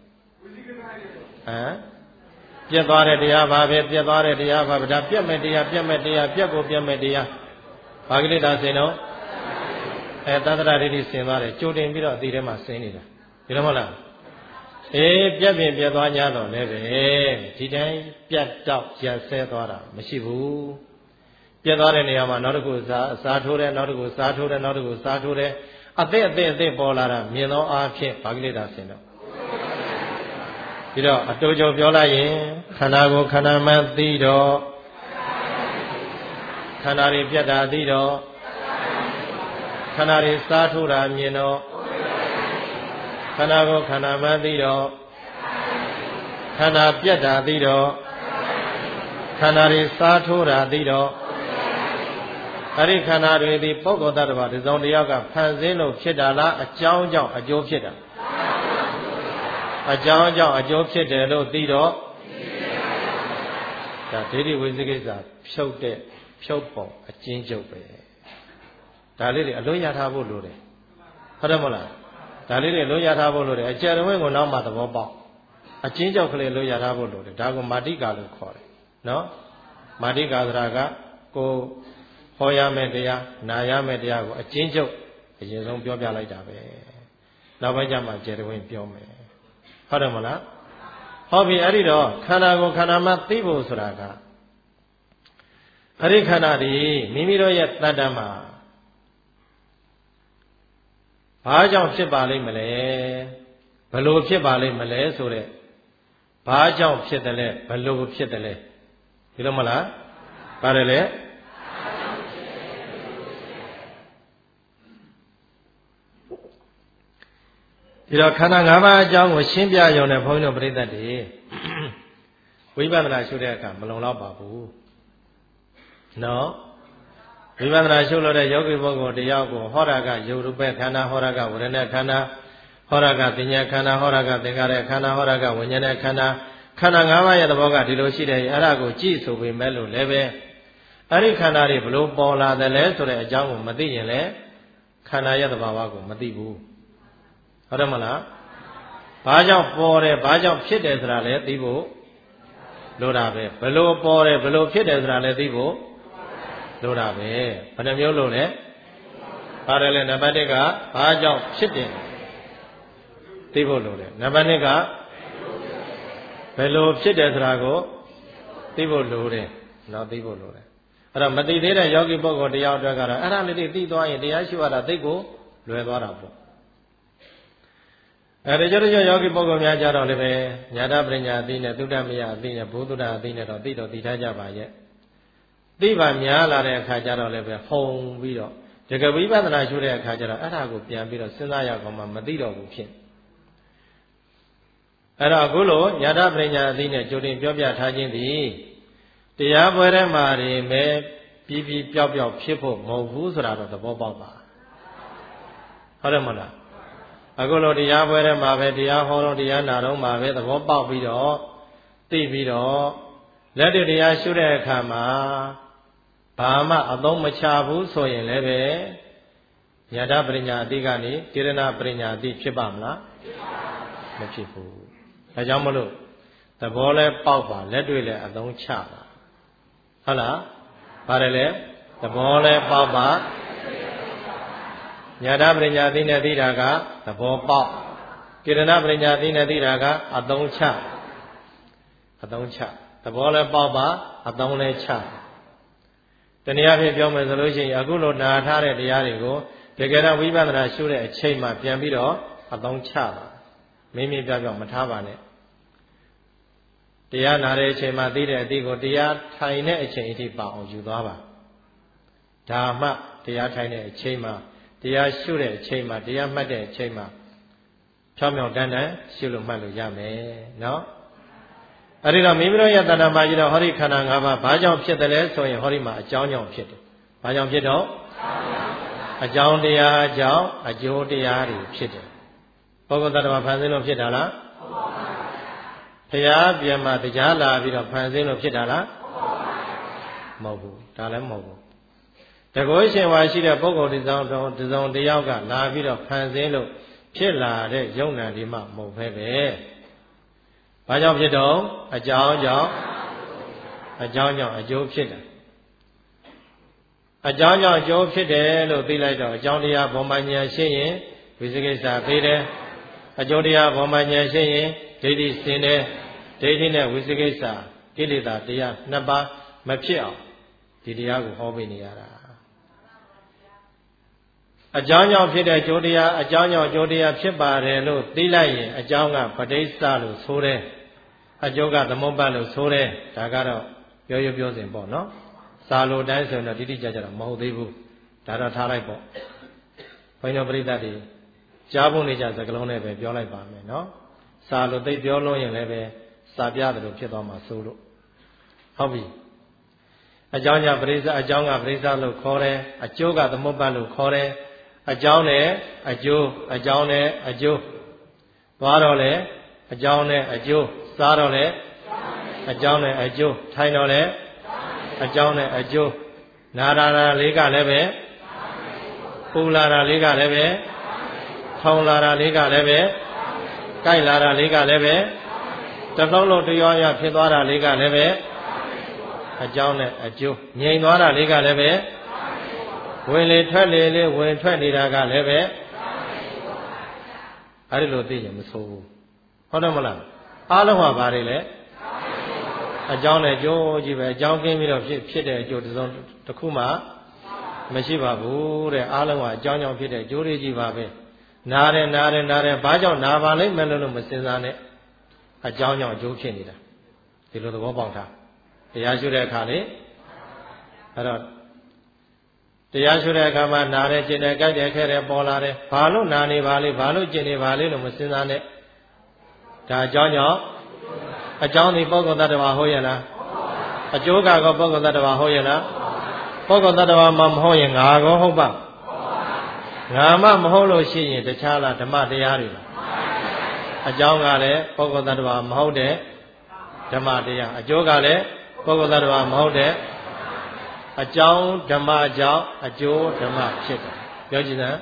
ပြတ်သွားတဲ့တရားပါပဲပြတ်သွားတဲ့တရားပါပဲဒါပြတ်မဲ့တရားပြတ်မဲ့တရားပြတ်ကိုပြတ်မဲ့တရားဘာကိလေသာဆင်တော့သတ္တရဒိဋ္ဌိဆင်သွားတယ်ကြိုတင်ပြီးတော့အသေးထဲမှာဆင်နေတာဒီလိုမဟုတ်လားပြတ်ပြင်ပြတ်သွားကြတော့လည်းပဲဒီတိုင်းပြတ်တော့ရက်ဆဲသွားတာမရှိဘူးပြတ်သွားတဲ့နေရာမှာနောက်တစ်ခုစားထိုးတယ်နောက်တစ်ခုစားထိုးတယ်နောက်တစ်ခုစားထိုးတယ်အသက်ပေါ်လာတာမြင်သောအားဖြင့်ဘာကိလေသာဆင်တော့ပြီးတော့အတူတူပြောလိုက်ရင်ခန္ဓာကိုခန္ဓာမှန်သိတော့ခန္ဓာတွေပြတ်တာသိတော့ခန္ဓာတွေစားထိုးတာမြင်တော့ခန္ဓာကိုခန္ဓာမှန်သိတော့ခန္ဓာပြတ်တာသိတော့ခန္ဓာတွေစားထိုးတာသိတော့အဲ့ဒီခန္ဓာတွေဒီပုဂ္ဂိုလ်တ attva ဒီဆောင်တယောက်ကဖန်ဆင်းလို့ဖြစ်တာလားအကြောင်းကြောင့်အကျိုးဖြစ်တာအကြောင်းကြောင့်အကျိုးဖြစ်တယ်လို့သိတော့ဒါဒိဋ္ဌိဝိသိကိစ္စဖြုတ်တဲ့ဖြုတ်ပုံအကျဉ်းချုပ်ပဲဒါလေးတွေအလွတ်ရထားဖို့လိုတယ်ဟုတ်တယ်မဟုတ်လားဒါလေးတွေလွတ်ရထားဖို့လိုတယ်အကျယ်တဝင်းကိုနောက်မှသဘောပေါက်အကျဉ်းချုပ်ကလေးလွတ်ရထားဖို့လိုတယ်ဒါကိုမာတိကာလို့ခေါ်တယ်နော်မာတိကာဆိုတာကကိုဟောရမယ့်တရားနာရမယ့်တရားကိုအကျဉ်းချုပ်အရင်ဆုံးပြောပြလိုက်တာပဲနောက်ပိုင်းကျမှကျယ်တဝင်းပြောမယ်ဟုတ်တယ်မလားဟောပြီအဲ့ဒီတော့ခန္ဓာကိုခန္ဓာမှသိဖို့ဆိုတာကအဲ့ဒီခန္ဓာဒီမိမိတို့ရဲ့တတ္တမှာဘာကြောင့်ဖြစ်ပါလိမ့်မလဲဘလို့ဖြစ်ပါလိမ့်မလဲဆိုတဲ့ဘာကြောင့်ဖြစ်တယ်လဲဘလို့ဖြစ်တယ်လဲဒီလိုမလားပါတယ်လေဒီတော့ခန္ဓာ၅ပါးအကြောင်းကိုရှင်းပြရုံနဲ့ဘုန်းကြီးတို့ပြိဿတ်တွေဝိပဿနာရှုတဲ့အခါမလုံလောက်ပါဘူးနော်ဝိပဿနာရှုလို့တဲ့ယောဂီပုဂ္ဂိုလ်တရားကိုဟောတာကယုတ်ရုပ္ပခန္ဓာဟောတာကဝေဒနာခန္ဓာဟောတာကပညာခန္ဓာဟောတာကသင်္ခါရခန္ဓာဟောတာကဝိညာဉ်ခန္ဓာခန္ဓာ၅ပါးရဲ့သဘောကဒီလိုရှိတယ်အဲ့ဒါကိုကြည့်ဆိုပေမဲ့လို့လည်းပဲအဲ့ဒီခန္ဓာတွေဘလို့ပေါ်လာတယ်လဲဆိုတဲ့အကြောင်းကိုမသိရင်လည်းခန္ဓာရဲ့သဘာဝကိုမသိဘူးဟုတ်တယ်မလားဘာကြောင့်ပေါ်တယ်ဘာကြောင့်ဖြစ်တယ်ဆိုတာလည်းသိဖို့လိုတာပဲဘလို့ပေါ်တယ်ဘလို့ဖြစ်တယ်ဆိုတာလည်းသိဖို့လိုတာပဲဘယ်နှမျိုးလို့လဲပါတယ်လေနံပါတ်1ကဘာကြောင့်ဖြစ်တယ်သိဖို့လိုတယ်နံပါတ်2ကဘယ်လိုဖြစ်တယ်ဆိုတာကိုသိဖို့လိုတယ်နော်သိဖို့လိုတယ်အဲ့တော့မသိသေးတဲ့ယောဂီပုဂ္ဂိုလ်တရားအတွက်ကတော့အဲ့ဒါလေးတွေသိသွားရင်တရားရှုရတာသိကိုလွယ်သွားတာပေါ့တချို့ယောဂီပုဂ္ဂိုလ်များကြတော့လည်းပဲညာတပညာအသိနဲ့သုတမယအသိနဲ့ဘုဒ္ဓအသိနဲ့တော့သိထားကြပါရဲ့သိပါများလာတဲ့အခါကျတော့လည်းပဲဟုံပြီးတော့တကယ်ဝိပဿနာရှုတဲ့အခါကျတော့အဲ့ဒါကိုပြန်ပြီးတော့စဉ်းစားရအောင်မှမသိတော့ဘူးဖြစ်အဲ့တော့အခုလိုညာတပညာအသိနဲ့ကြိုတင်ပြောပြထားခြင်းသည်တရားပွဲထဲမှာနေမဲ့ပြီးပျောက်ဖြစ်ဖို့မဟုတ်ဘူးဆိုတာတော့သဘောပေါက်ပါဟုတ်တယ်မဟုတ်လားအခုလိုတရားပွဲထဲမှာပဲတရားဟောတော့တရားနာတော့မှာပဲသဘောပေါက်ပြီးတော့သိပြီးတော့လက်တွေ့တရားရှုတဲ့အခါမှာဘာမှအသုံးမချဘူးဆိုရင်လည်းပဲညာတပညာအတိကနေကိရဏပညာအတိဖြစ်ပါမလားမဖြစ်ဘူးဒါကြောင့်မလို့သဘောလဲပေါက်ပါလက်တွေ့လဲအသုံးချပါဟုတ်လားပါတယ်လေသဘောလဲပေါက်ပါညာတပညာအတိနဲ့သိတာကသဘောပေါက်ကိရဏပညာအတိနဲ့သိတာကအသုံးချသဘောလဲပေါက်ပါအသုံးလဲချတနည်းအားဖြင့်ပြောမယ်ဆိုလို့ရှိရင်အခုလိုနာထားတဲ့တရားတွေကိုတကယ်တော့ဝိပဿနာရှုတဲ့အချိန်မှပြန်ပြီးတော့အသုံးချပါမိမိပြောမထားပါနဲ့တရားနာတဲ့အချိန်မှသိတဲ့အတိကိုတရားထိုင်တဲ့အချိန်အထိပါအောင်ယူသွားပါဒါမှတရားထိုင်တဲ့အချိန်မှတရားရှုတဲ့အချိန်မှတရားမှတ်တဲ့အချိန်မှဖြောင်းဖြောင်းတန်းတန်းရှုလို့မှတ်လို့ရမယ်နော်အဲ့ဒီတော့မိမိတို့ရဲ့တဏ္ဍာမှာကြီးတော့ဟောဒီခန္ဓာ၅ပါးဘာကြောင့်ဖြစ်တယ်လဲဆိုရင်ဟောဒီမှာအကြောင်းကြောင့်ဖြစ်တယ်ဘာကြောင့်ဖြစ်တော့အကြောင်းတရားကြောင့်အကျိုးတရားတွေဖြစ်တယ်ပုဂ္ဂိုလ်တ attva ဖန်ဆင်းလို့ဖြစ်တာလားဘုရားပြန်မှာတရားလာပြီးတော့ဖန်ဆင်းလို့ဖြစ်တာလားမဟုတ်ဘူးဒါလည်းမဟုတ်ဘူးတကောရှင်ဝါရှိတဲ့ပုဂ္ဂိုလ်ဒီဆောင်တယောက်ကလာပြီးတော့ဖန်ဆင်းလို့ဖြစ်လာတဲ့ယုံနာဒီမှမဟုတ်ပဲဘာကြောင့်ဖြစ်တော့အကြောင်းကြောင့်အကျိုးဖြစ်တယ်အကြောင်းကြောင့်အကျိုးဖြစ်တယ်လို့သိလိုက်တော့အကြောင်းတရားဘောမညာရှင်းရင်ဝိသိကိစ္စပေးတယ်အကျိုးတရားဘောမညာရှင်းရင်ဒိဋ္ဌိစင်တယ်ဒိဋ္ဌိနဲ့ဝိသိကိစ္စကိလေသာတရားနှစ်ပါးမဖြစ်အောင်ဒီတရားကိုဟောပေးနေရတာအကြောင်းကြောင့်ဖြစ်တဲ့ကျိုးတရားအကြောင်းကြောင့်ကျိုးတရားဖြစ်ပါတယ်လို့သိလိုက်ရင်အကြောင်းကပဋိစ္စလို့ဆိုတယ်အကျိုးကသမုပ္ပါဒ်လို့ဆိုတယ်ဒါကတော့ပြောစဉ်ပေါ့နော်စာလိုတိုင်းဆိုတော့တိတိကျကျတော့မဟုတ်သေးဘူးဒါတော့ထားလိုက်ပေါ့ဘုန်းတော်ပရိသတ်တွေကြားဖို့နေကြစကလုံးနဲ့ပဲပြောလိုက်ပါမယ်နော်စာလိုသိပြောလို့ရင်လည်းပဲစာပြတယ်လို့ဖြစ်သွားမှာဆိုလို့ဟုတ်ပြီအကြောင်းကြောင့်ပရိစ္ဆအကြောင်းကပရိစ္ဆလို့ခေါ်တယ်အကျိုးကသမုပ္ပါဒ်လို့ခေါ်တယ်အကြောင်းနဲ့အကျိုးသွားတော့လေအကြောင်းနဲ့အကျိုးစားတော့လေအကြောင်းနဲ့အကျိုးထိုင်တော့လေအကြောင်းနဲ့အကျိုးနာရာလေးကလည်းပဲပူလာတာလေးကလည်းပဲထောင်လာတာလေးကလည်းပဲကြိုက်လာတာလေးကလည်းပဲတလုံးတရောရဖြစ်သွားတာလေးကလည်းပဲအကြောင်းနဲ့အကျိုးငြိမ်သွားတာလေးကလည်းပဲဝင်လေထွက်လေလေးဝင်ထွက်နေတာကလည်းပဲအဲ့ဒီလိုသိရင်မဆိုးဘူးဟုတ်တယ်မလားအားလုံးဟာဘာတွေလဲအကြောင်းနဲ့အကျိုးကြီးပဲအကြောင်းကင်းပြီးတော့ဖြစ်တဲ့အကျိုးတစ်ခုမှမရှိပါဘူးတဲ့အားလုံးကအကြောင်းကြောင့်ဖြစ်တဲ့အကျိုးတွေကြီးပါပဲနားတယ်ဘာကြောင့်နာပါလိမ့်မယ်လို့မစင်စားနဲ့အကြောင်းကြောင့်အကျိုးဖြစ်နေတာဒီလိုသဘောပေါက်တာတရားရှုတဲ့အခါလေအဲ့တော့တရားရှုတဲ့အခါမှာနားတယ်ကျင်တယ်ကြိုက်တယ်ခဲတယ်ပေါ်လာတယ်ဘာလို့နာနေပါလိဘာလို့ကျင်နေပါလိလို့မစင်စားနဲ့ဒါအကြောင်းကြောင့်အကြောင်းဒီပုဂ္ဂိုလ်တ attva ဟုတ်ရဲ့လားအကျိုးကတော့ပုဂ္ဂိုလ်တ attva ဟုတ်ရဲ့လားပုဂ္ဂိုလ်တ attva မှမဟုတ်ရင်ငါကောဟုတ်ပါငါမှမဟုတ်လို့ရှိရင်တခြားလားဓမ္မတရားတွေလားအကြောင်းကလည်းပုဂ္ဂိုလ်တ attva မဟုတ်တဲ့ဓမ္မတရားအကျိုးကလည်းပုဂ္ဂိုလ်တ attva မဟုတ်တဲ့အကြောင်းဓမ္မကြောင့်အကျိုးဓမ္မဖြစ်တယ်ပြောကြည့်စမ်း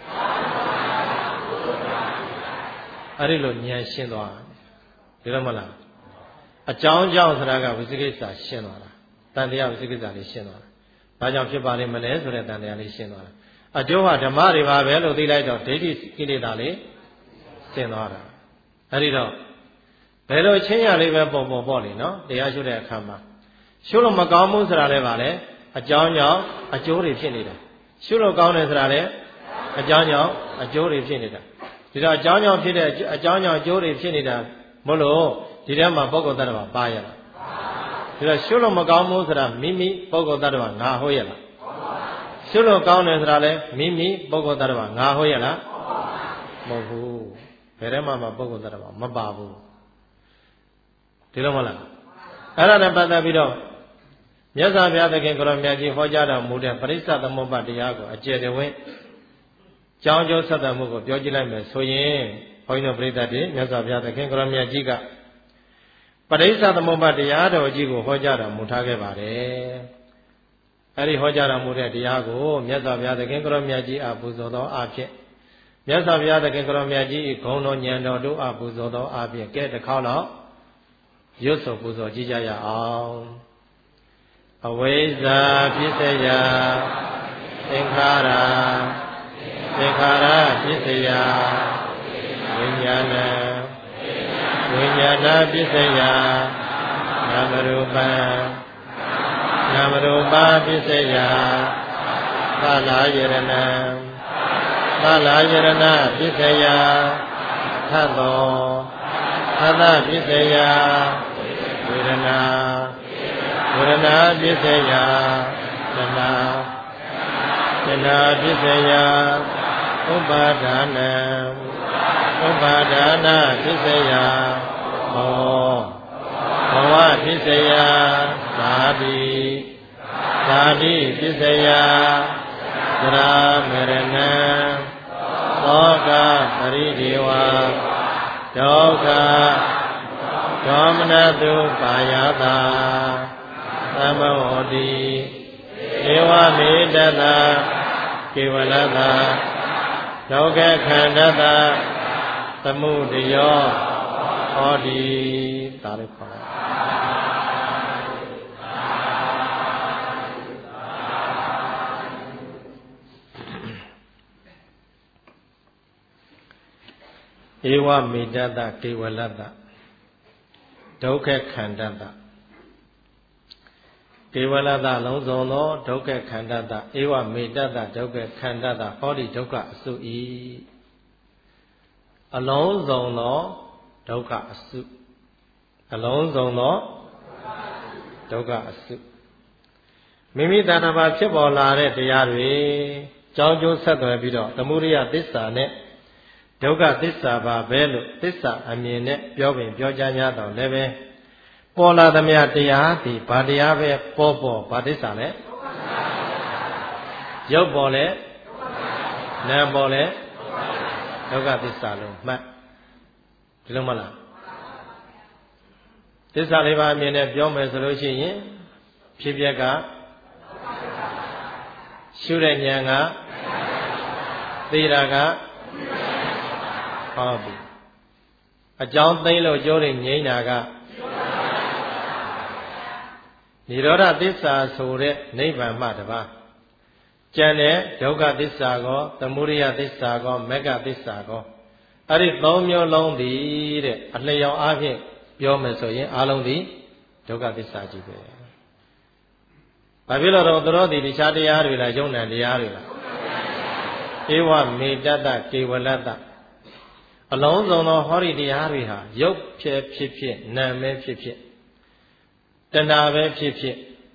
အဲ့ဒီလိုဉာဏ်ရှင်းသွားတယ်ဒီလိုမလားအကြောင်းကြောင့်ဆိုတာကဝိသိကိစ္စရှင်းသွားတာတန်တရားဝိသိကိစ္စလေးရှင်းသွားတာဘာကြောင့်ဖြစ်ပါလိမ့်မလဲဆိုတဲ့တန်တရားလေးရှင်းသွားတာအကျိုးဟာဓမ္မတွေပါပဲလို့သိလိုက်တော့ဒိဋ္ဌိကိလေသာလေးရှင်းသွားတာအဲ့ဒီတော့ဘယ်လိုချင်းရလေးပဲပေါ့လေနော်တရားရှုတဲ့အခါမှာရှုလို့မကောင်းဘူးဆိုတာလည်းပါလေအကြောင်းကြောင့်အကျိုးတွေဖြစ်နေတယ်ရှုလို့ကောင်းတယ်ဆိုတာလည်းအကြောင်းကြောင့်အကျိုးတွေဖြစ်နေတာဒီတော့အကြောင်းကြောင့်ဖြစ်တဲ့အကြောင်းကြောင့်အကျိုးတွေဖြစ်နေတာမလို့ဒီထဲမှာပုဂ္ဂိုလ်တ attva ပါရလားဒီတော့ရှုလို့မကောင်းဘူးဆိုတာမိမိပုဂ္ဂိုလ်တ attva ငါဟုတ်ရလားရှုလို့ကောင်းတယ်ဆိုတာလဲမိမိပုဂ္ဂိုလ်တ attva ငါဟုတ်ရလားမဟုတ်ဘူးဘယ်ထဲမှာပုဂ္ဂိုလ်တ attva မပါဘူးဒီလိုမဟုတ်လားအဲ့ဒါနဲ့ပတ်သက်ပြီးတော့မြတ်စွာဘုရားသခင်ကိုရောမြတ်ကြီးဟောကြားတော်မူတဲ့ပရိစ္ဆသမုပ္ပါတရားကိုအကျယ်တဝင့်ကြောင်းကျိုးဆက်သွယ်မှုကိုပြောကြည့်လိုက်မယ်ဆိုရင်ဘုန်းကြီးတို့ပြိဿတွေမြတ်စွာဘုရားသခင်ကိုရောမြတ်ကြီးကပရိစ္ဆသမုပ္ပါတရားတော်ကြီးကိုဟောကြားတော်မူထားခဲ့ပါတယ်အဲ့ဒီဟောကြားတော်မူတဲ့တရားကိုမြတ်စွာဘုရားသခင်ကိုရောမြတ်ကြီးအားပူဇော်သောအဖြစ်မြတ်စွာဘုရားသခင်ကိုရောမြတ်ကြီးဂုဏ်တော်ဉာဏ်တော်တို့အားပူဇော်သောအဖြစ်ကဲတစ်ခေါက်တော့ရွတ်ဆိုပူဇော်ကြည့်ကြရအောင်အဝိဇ္ဇာဖြစ်စေယသင်္ခါရဖြစ်စေယဝိညာဏဖြစ်စေယနာမရူပဖြစ်စေယသလာယရဏဖြစ်စေယသတ္တောဖြစ်စေယဝေဒနာဖြစ်စေယသနာဖြစ်စေယဥပါဒါနဖြစ်စေယဘောဝဖြစ်စေယဇာတိဖြစ်စေယသရမရဏသောကပရိဒေဝဒုက္ခဒေါမနတုပါယတာသမဝတိဧဝမေတ္တကေဝလတဒုက္ခခန္ဓတသမုဒယောဟောတိဒါလည်းခေါ်ဧဝမေတ္တကေဝလတဒုက္ခခန္ဓတကေဝလတလုံးစုံသောဒုက္ခခန္ဓတဧဝမေတ္တဒုက္ခခန္ဓတဟောဒီဒုက္ခအစုဤအလုံးစုံသောဒုက္ခအစုအလုံးစုံသောဒုက္ခအစုမိမိတဏ္ဍာဖြစ်ပေါ်လာတဲ့တရားတွေကြောင်းကျိုးဆက်သွယ်ပြီးတော့သမုဒိယသစ္စာနဲ့ဒုက္ခသစ္စာပါပဲလို့သစ္စာအမြင်နဲ့ပြောကြားကြတော့လည်းပဲပေါ်လာသမျှတရားဒီဘာတရားပဲပေါ်ဘာသစ္စာလဲရုပ်ပေါ်လဲနာမ်ပေါ်လဲဒုက္ခသစ္စာလို့မှတ်ဒီလိုမလားသစ္စာလေးပါးအမြင်နဲ့ပြောမယ်ဆိုလို့ရှိရင်ဖြစ်ပျက်ကရှုတဲ့ဉာဏ်ကသိတာကဟောပြီအကြောင်းသိလို့ကျိုးတွေငြိမ်းတာကနိရောဓသစ္စာဆိုတဲ့နိဗ္ဗာန်မှတပါးကျန်တဲ့ဒုက္ခသစ္စာကောသမုဒယသစ္စာကောမဂ္ဂသစ္စာကောအဲ့ဒီသုံးမျိုးလုံးသည်တဲ့အလျောက်အားဖြင့်ပြောမယ်ဆိုရင်အလုံးသည်ဒုက္ခသစ္စာကြီးပဲဘာဖြစ်လို့တော့သူတို့ဒီတခြားတရားတွေလားယုံနာတရားတွေလားဧဝမေတ္တကေဝလတ္တအလုံးစုံသောဟောဒီတရားတွေဟာရုပ်ဖြစ်နာမ်ပဲဖြစ်တဏှာပဲဖြစ်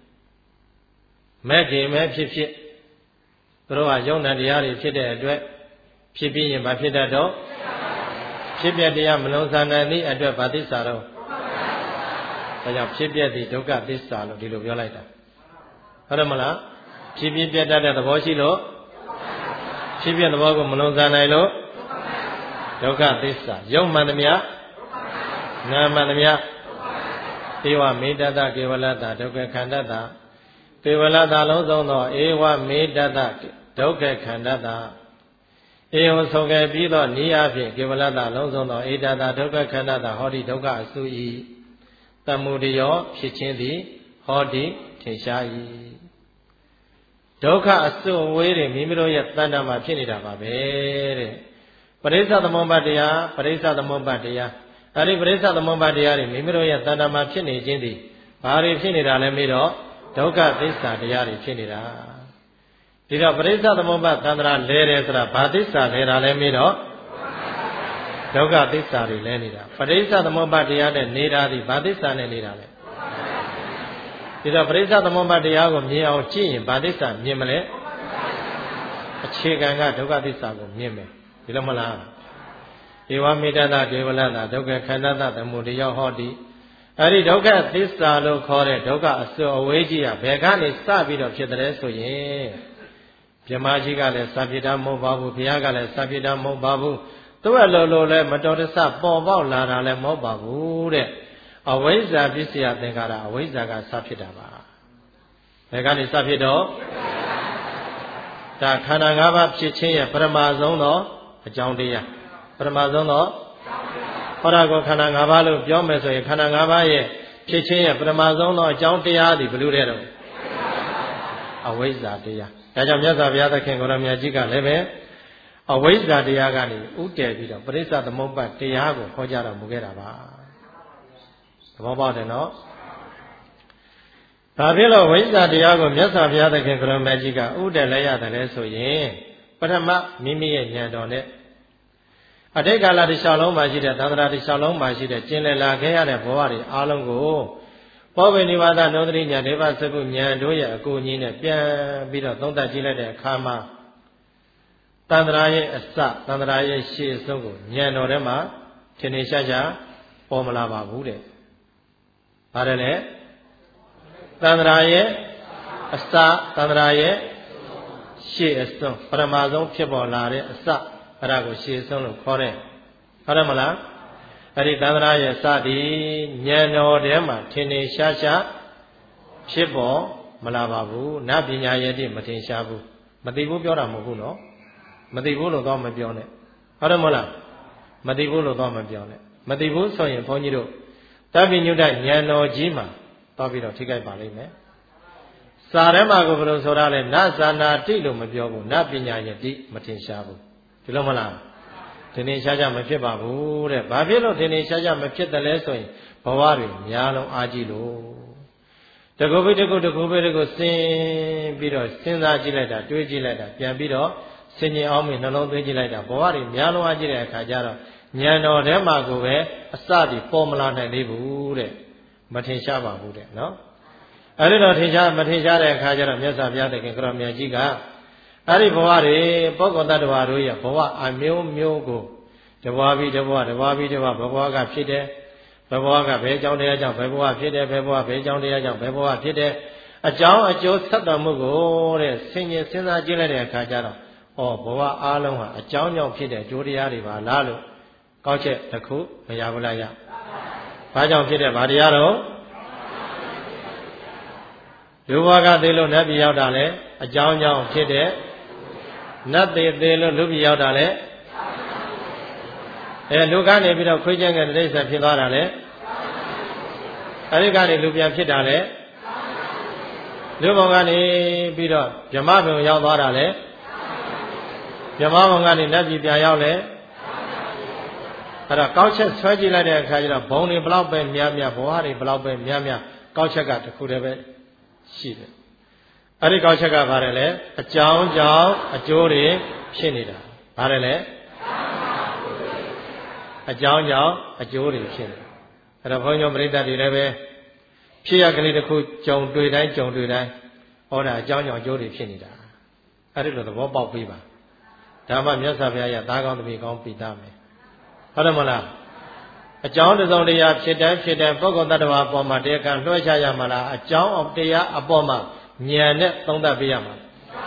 မဲ့ခင်ပဲဖြစ်သူတို့ဟာယုံနာတရားတွေဖြစ်တဲ့အတွက်ဖြစ်ပြီးရင်ဘာဖြစ်တတ်တော့ဖြစ်ပြတရားမလုံးစားနိုင်သည့်အတွက်ဘာသစ္စာတော့ဒါကြောင့်ဖြစ်ပြသည့်ဒုက္ခသစ္စာလို့ဒီလိုပြောလိုက်တာဟုတ်တယ်မလားဖြစ်ပြတတ်တဲ့သဘောရှိလို့ဖြစ်ပြသဘောကိုမလုံးစားနိုင်လို့ဒုက္ခသစ္စာယုံမှန်သမျှနာမှန်သမျှဧဝမေတ္တကေဝလတ္တဒုက္ခခန္ဓတ္တကေဝလတ္တလုံးစုံသောဧဝမေတ္တဒုက္ခခန္ဓတ္တဧဝဆိုခဲ့ပြီးတော့ဤအဖြစ်ကေဝလတ္တလုံးစုံသောဧတ္တဒုက္ခခန္ဓတ္တဟောဒီဒုက္ခအစုဤသမုဒယောဖြစ်ခြင်းသည်ဟောဒီထင်ရှား၏ဒုက္ခအစုဝေးတွေမိမိတို့ရဲ့တဏ္ဍာမှာဖြစ်နေတာပါပဲတဲ့ပရိစ္ဆသမုပ္ပါတရားအဲ့ဒီပရိစ္ဆသမုပ္ပါတရားတွေမိမိတို့ရဲ့တဏ္ဍာမှာဖြစ်နေခြင်းသည်ဘာတွေဖြစ်နေတာလဲမေးတော့ဒုက္ခသစ္စာတရားတွေဖြစ်နေတာဒီတော့ပရိစ္ဆသမုပ္ပါသန္တရာလဲတယ်ဆိုတာဘာသစ္စာလဲတာလဲမေးတော့ဒုက္ခသစ္စာတွေလဲနေတာပရိစ္ဆသမုပ္ပါတရားနဲ့နေတာဒီဘာသစ္စာနဲ့နေတာလဲဒီတော့ပရိစ္ဆသမုပ္ပါတရားကိုမြင်အောင်ကြည့်ရင်ဘာသစ္စာမြင်မလဲအခြေခံကဒုက္ခသစ္စာကိုမြင်မယ်ဒီလိုမလားဧဝမေတ္တဒေဝလတဒုက္ခခန္ဓာတသမုဒယဟောတိအဲ့ဒီဒုက္ခသစ္စာလို့ခေါ်တဲ့ဒုက္ခအစွအဝေးကြီးကဘယ်ကနေစပြီးတော့ဖြစ်တယ်ဆိုရင်မြမကြီးကလည်းစဖြစ်တာမဟုတ်ပါဘူးဘုရားကလည်းစဖြစ်တာမဟုတ်ပါဘူးသူ့အလိုလိုလည်းမတော်တဆပေါ်ပေါက်လာတာလည်းမဟုတ်ပါဘူးတဲ့အဝိဇ္ဇာပစ္စယသင်္ခါရအဝိဇ္ဇာကစဖြစ်တာပါဘယ်ကနေစဖြစ်တော့ဒါခန္ဓာ၅ပါးဖြစ်ခြင်းရဲ့ပရမဆုံးသောအကြောင်းတရားပရမဆုံးသောဟောတာကိုခန္ဓာ၅ပါးလို့ပြောမယ်ဆိုရင်ခန္ဓာ၅ပါးရဲ့ဖြစ်ခြင်းရဲ့ပရမဆုံးသောအကြောင်းတရားသည်ဘယ်လိုတဲ့တော့အဝိဇ္ဇာတရားဒါကြောင့်မြတ်စွာဘုရားသခင်ကိုရမြတ်ကြီးကလည်းပဲအဝိဇ္ဇာတရားကနေဥတည်ပြီးတော့ပရိစ္ဆသမုပ္ပါတရားကိုခေါ်ကြတော်မူခဲ့တာပါသဘောပေါက်တယ်နော်ဒါဖြစ်လို့ဝိဇ္ဇာတရားကိုမြတ်စွာဘုရားသခင်ကိုရမြတ်ကြီးကဥတည်လိုက်ရတယ်လဲဆိုရင်ပထမမိမိရဲ့ဉာဏ်တော်နဲ့အတိတ်ကာလတစ်လျှောက်လုံးမှာရှိတဲ့သန္တရာတစ်လျှောက်လုံးမှာရှိတဲ့ကျင်လည်လာခဲ့ရတဲ့ဘဝတွေအားလုံးကိုပောဝိနိဝါဒနောဒတိညာဒေဝစကုဉာဏ်တို့ရဲ့အကူအညီနဲ့ပြန်ပြီးတော့သုံးသပ်ကြည့်လိုက်တဲ့အခါမှာသန္တရာရဲ့အစသန္တရာရဲ့ရှေ့အဆုံးကိုဉာဏ်တော်ထဲမှာထင်ထင်ရှားရှားပေါ်မလာပါဘူးတဲ့။ဘာလဲလဲသန္တရာရဲ့အစသန္တရာရဲ့ရှေ့အဆုံးပရမဆုံးဖြစ်ပေါ်လာတဲ့အစအဲ့ဒါကိုရှေ့ဆုံးလို့ခေါ်တယ်ဟုတ်တယ်မလားအဲ့ဒီသန္တရာရဲ့စသည်ဉာဏ်တော်ထဲမှာထင်ထင်ရှားရှားဖြစ်ပေါ်မလာပါဘူးနတ်ပညာရဲ့တိမထင်ရှားဘူးမသိဘူးပြောတာမဟုတ်ဘူးနော်မသိဘူးလို့တော့မပြောနဲ့ဟုတ်တယ်မဟုတ်လားမသိဘူးလို့တော့မပြောနဲ့မသိဘူးဆိုရင်ဘုန်းကြီးတို့တပ္ပိညုတဉာဏ်တော်ကြီးမှာတောက်ပြီးတော့ထိခိုက်ပါလိမ့်မယ်စာထဲမှာကိုဘယ်လိုဆိုရလဲနဇာနာတိလို့မပြောဘူးနတ်ပညာရဲ့တိမထင်ရှားဘူးဒီလိုမလားထင်ထင်ရှားရှားမဖြစ်ပါဘူးတဲ့ဘာဖြစ်လို့ထင်ထင်ရှားရှားမဖြစ်တယ်လဲဆိုရင်ဘဝတွေများလုံးအားကြီးလို့တကူပိတကူတကူပိတကူစဉ်ပြီးတော့စဉ်းစားကြည့်လိုက်တာတွေးကြည့်လိုက်တာပြန်ပြီးတော့ဆင်ញင်အောင်မြင်နှလုံးသွင်းကြည့်လိုက်တာဘဝတွေများလုံးအားကြီးတဲ့အခါကျတော့ဉာဏ်တော်ထဲမှာကိုပဲအစတည်ပေါ်မလာနိုင်သေးဘူးတဲ့မထင်ရှားပါဘူးတဲ့နော်အဲဒီတော့မထင်ရှားတဲ့အခါကျတော့မြတ်စွာဘုရားသခင်ကရောမြတ်ကြီးကအဲ့ဒီဘဝတွေပုဂ္ဂိုလ်တ attva တို့ရဲ့ဘဝအမျိုးမျိုးကိုတဘဝပြီးတဘဝတဘဝပြီးတဘဝဘဝကဖြစ်တယ်ဘဝကဘယ်ကြောင့်တရားကြောင့်ဘယ်ဘဝဖြစ်တယ်ဘယ်ဘဝဘယ်ကြောင့်တရားကြောင့်ဘယ်ဘဝဖြစ်တယ်အကြောင်းအကျိုးဆက်တော်မူကိုတဲ့ဆင်ញင်စဉ်းစားကြည့်လိုက်တဲ့အခါကျတော့ဘဝအားလုံးဟာအကြောင်းကြောင့်ဖြစ်တဲ့အကျိုးတရားတွေပါလားလို့ကောက်ချက်တစ်ခုမရဘူးလားရဘာကြောင့်ဖြစ်တဲ့ဘာတရားတော့လူဘဝကသိလို့နတ်ပြည်ရောက်တာလဲအကြောင်းကြောင့်ဖြစ်တဲ့နတ်သေးလို့လူပြည်ရောက်တာလဲလူကနေပြီးတော့ခွေးကျန်းကတိရစ္ဆာန်ဖြစ်သွားတာလဲအဲဒီကနေလူပြန်ဖြစ်တာလဲလူဘုံကနေပြီးတော့ဗြဟ္မဘုံရောက်သွားတာလဲဗြဟ္မဘုံကနေနတ်ပြည်ပြန်ရောက်လဲအဲ့တော့ကောက်ချက်ဆွဲကြည့်လိုက်တဲ့အခါကျတော့ဘုံတွေဘလောက်ပဲများများဘဝတွေဘလောက်ပဲများများကောက်ချက်ကတခုတည်းပဲရှိတယ်အဲ့ဒီကောက်ချက်ကဘာလဲလဲအကြောင်းကြောင့်အကျိုးတွေဖြစ်နေတာဘာလဲလဲအကြောင်းကြောင့်အကျိုးတွေဖြစ်နေအဲ့တော့ဘုန်းကြီးတို့ပရိသတ်တွေလည်းပဲဖြစ်ရကလေးတစ်ခုကြုံတွေ့တိုင်းဟောတာအကြောင်းကြောင့်အကျိုးတွေဖြစ်နေတာအဲ့ဒီလိုသဘောပေါက်ပြီးပါဒါမှမြတ်စွာဘုရားရဲ့သားကောင်းသမီးကောင်းပိသားမယ်ဟုတ်တယ်မလားအကြောင်းတစ်စုံတရားဖြစ်တဲ့ပုဂ္ဂိုလ်တ attva အပေါ်မှာတရားကံလွှဲချရမှာလားအကြောင်းတရားအပေါ်မှာဉာဏ်နဲ့သုံးသပ်ပေးရမှာ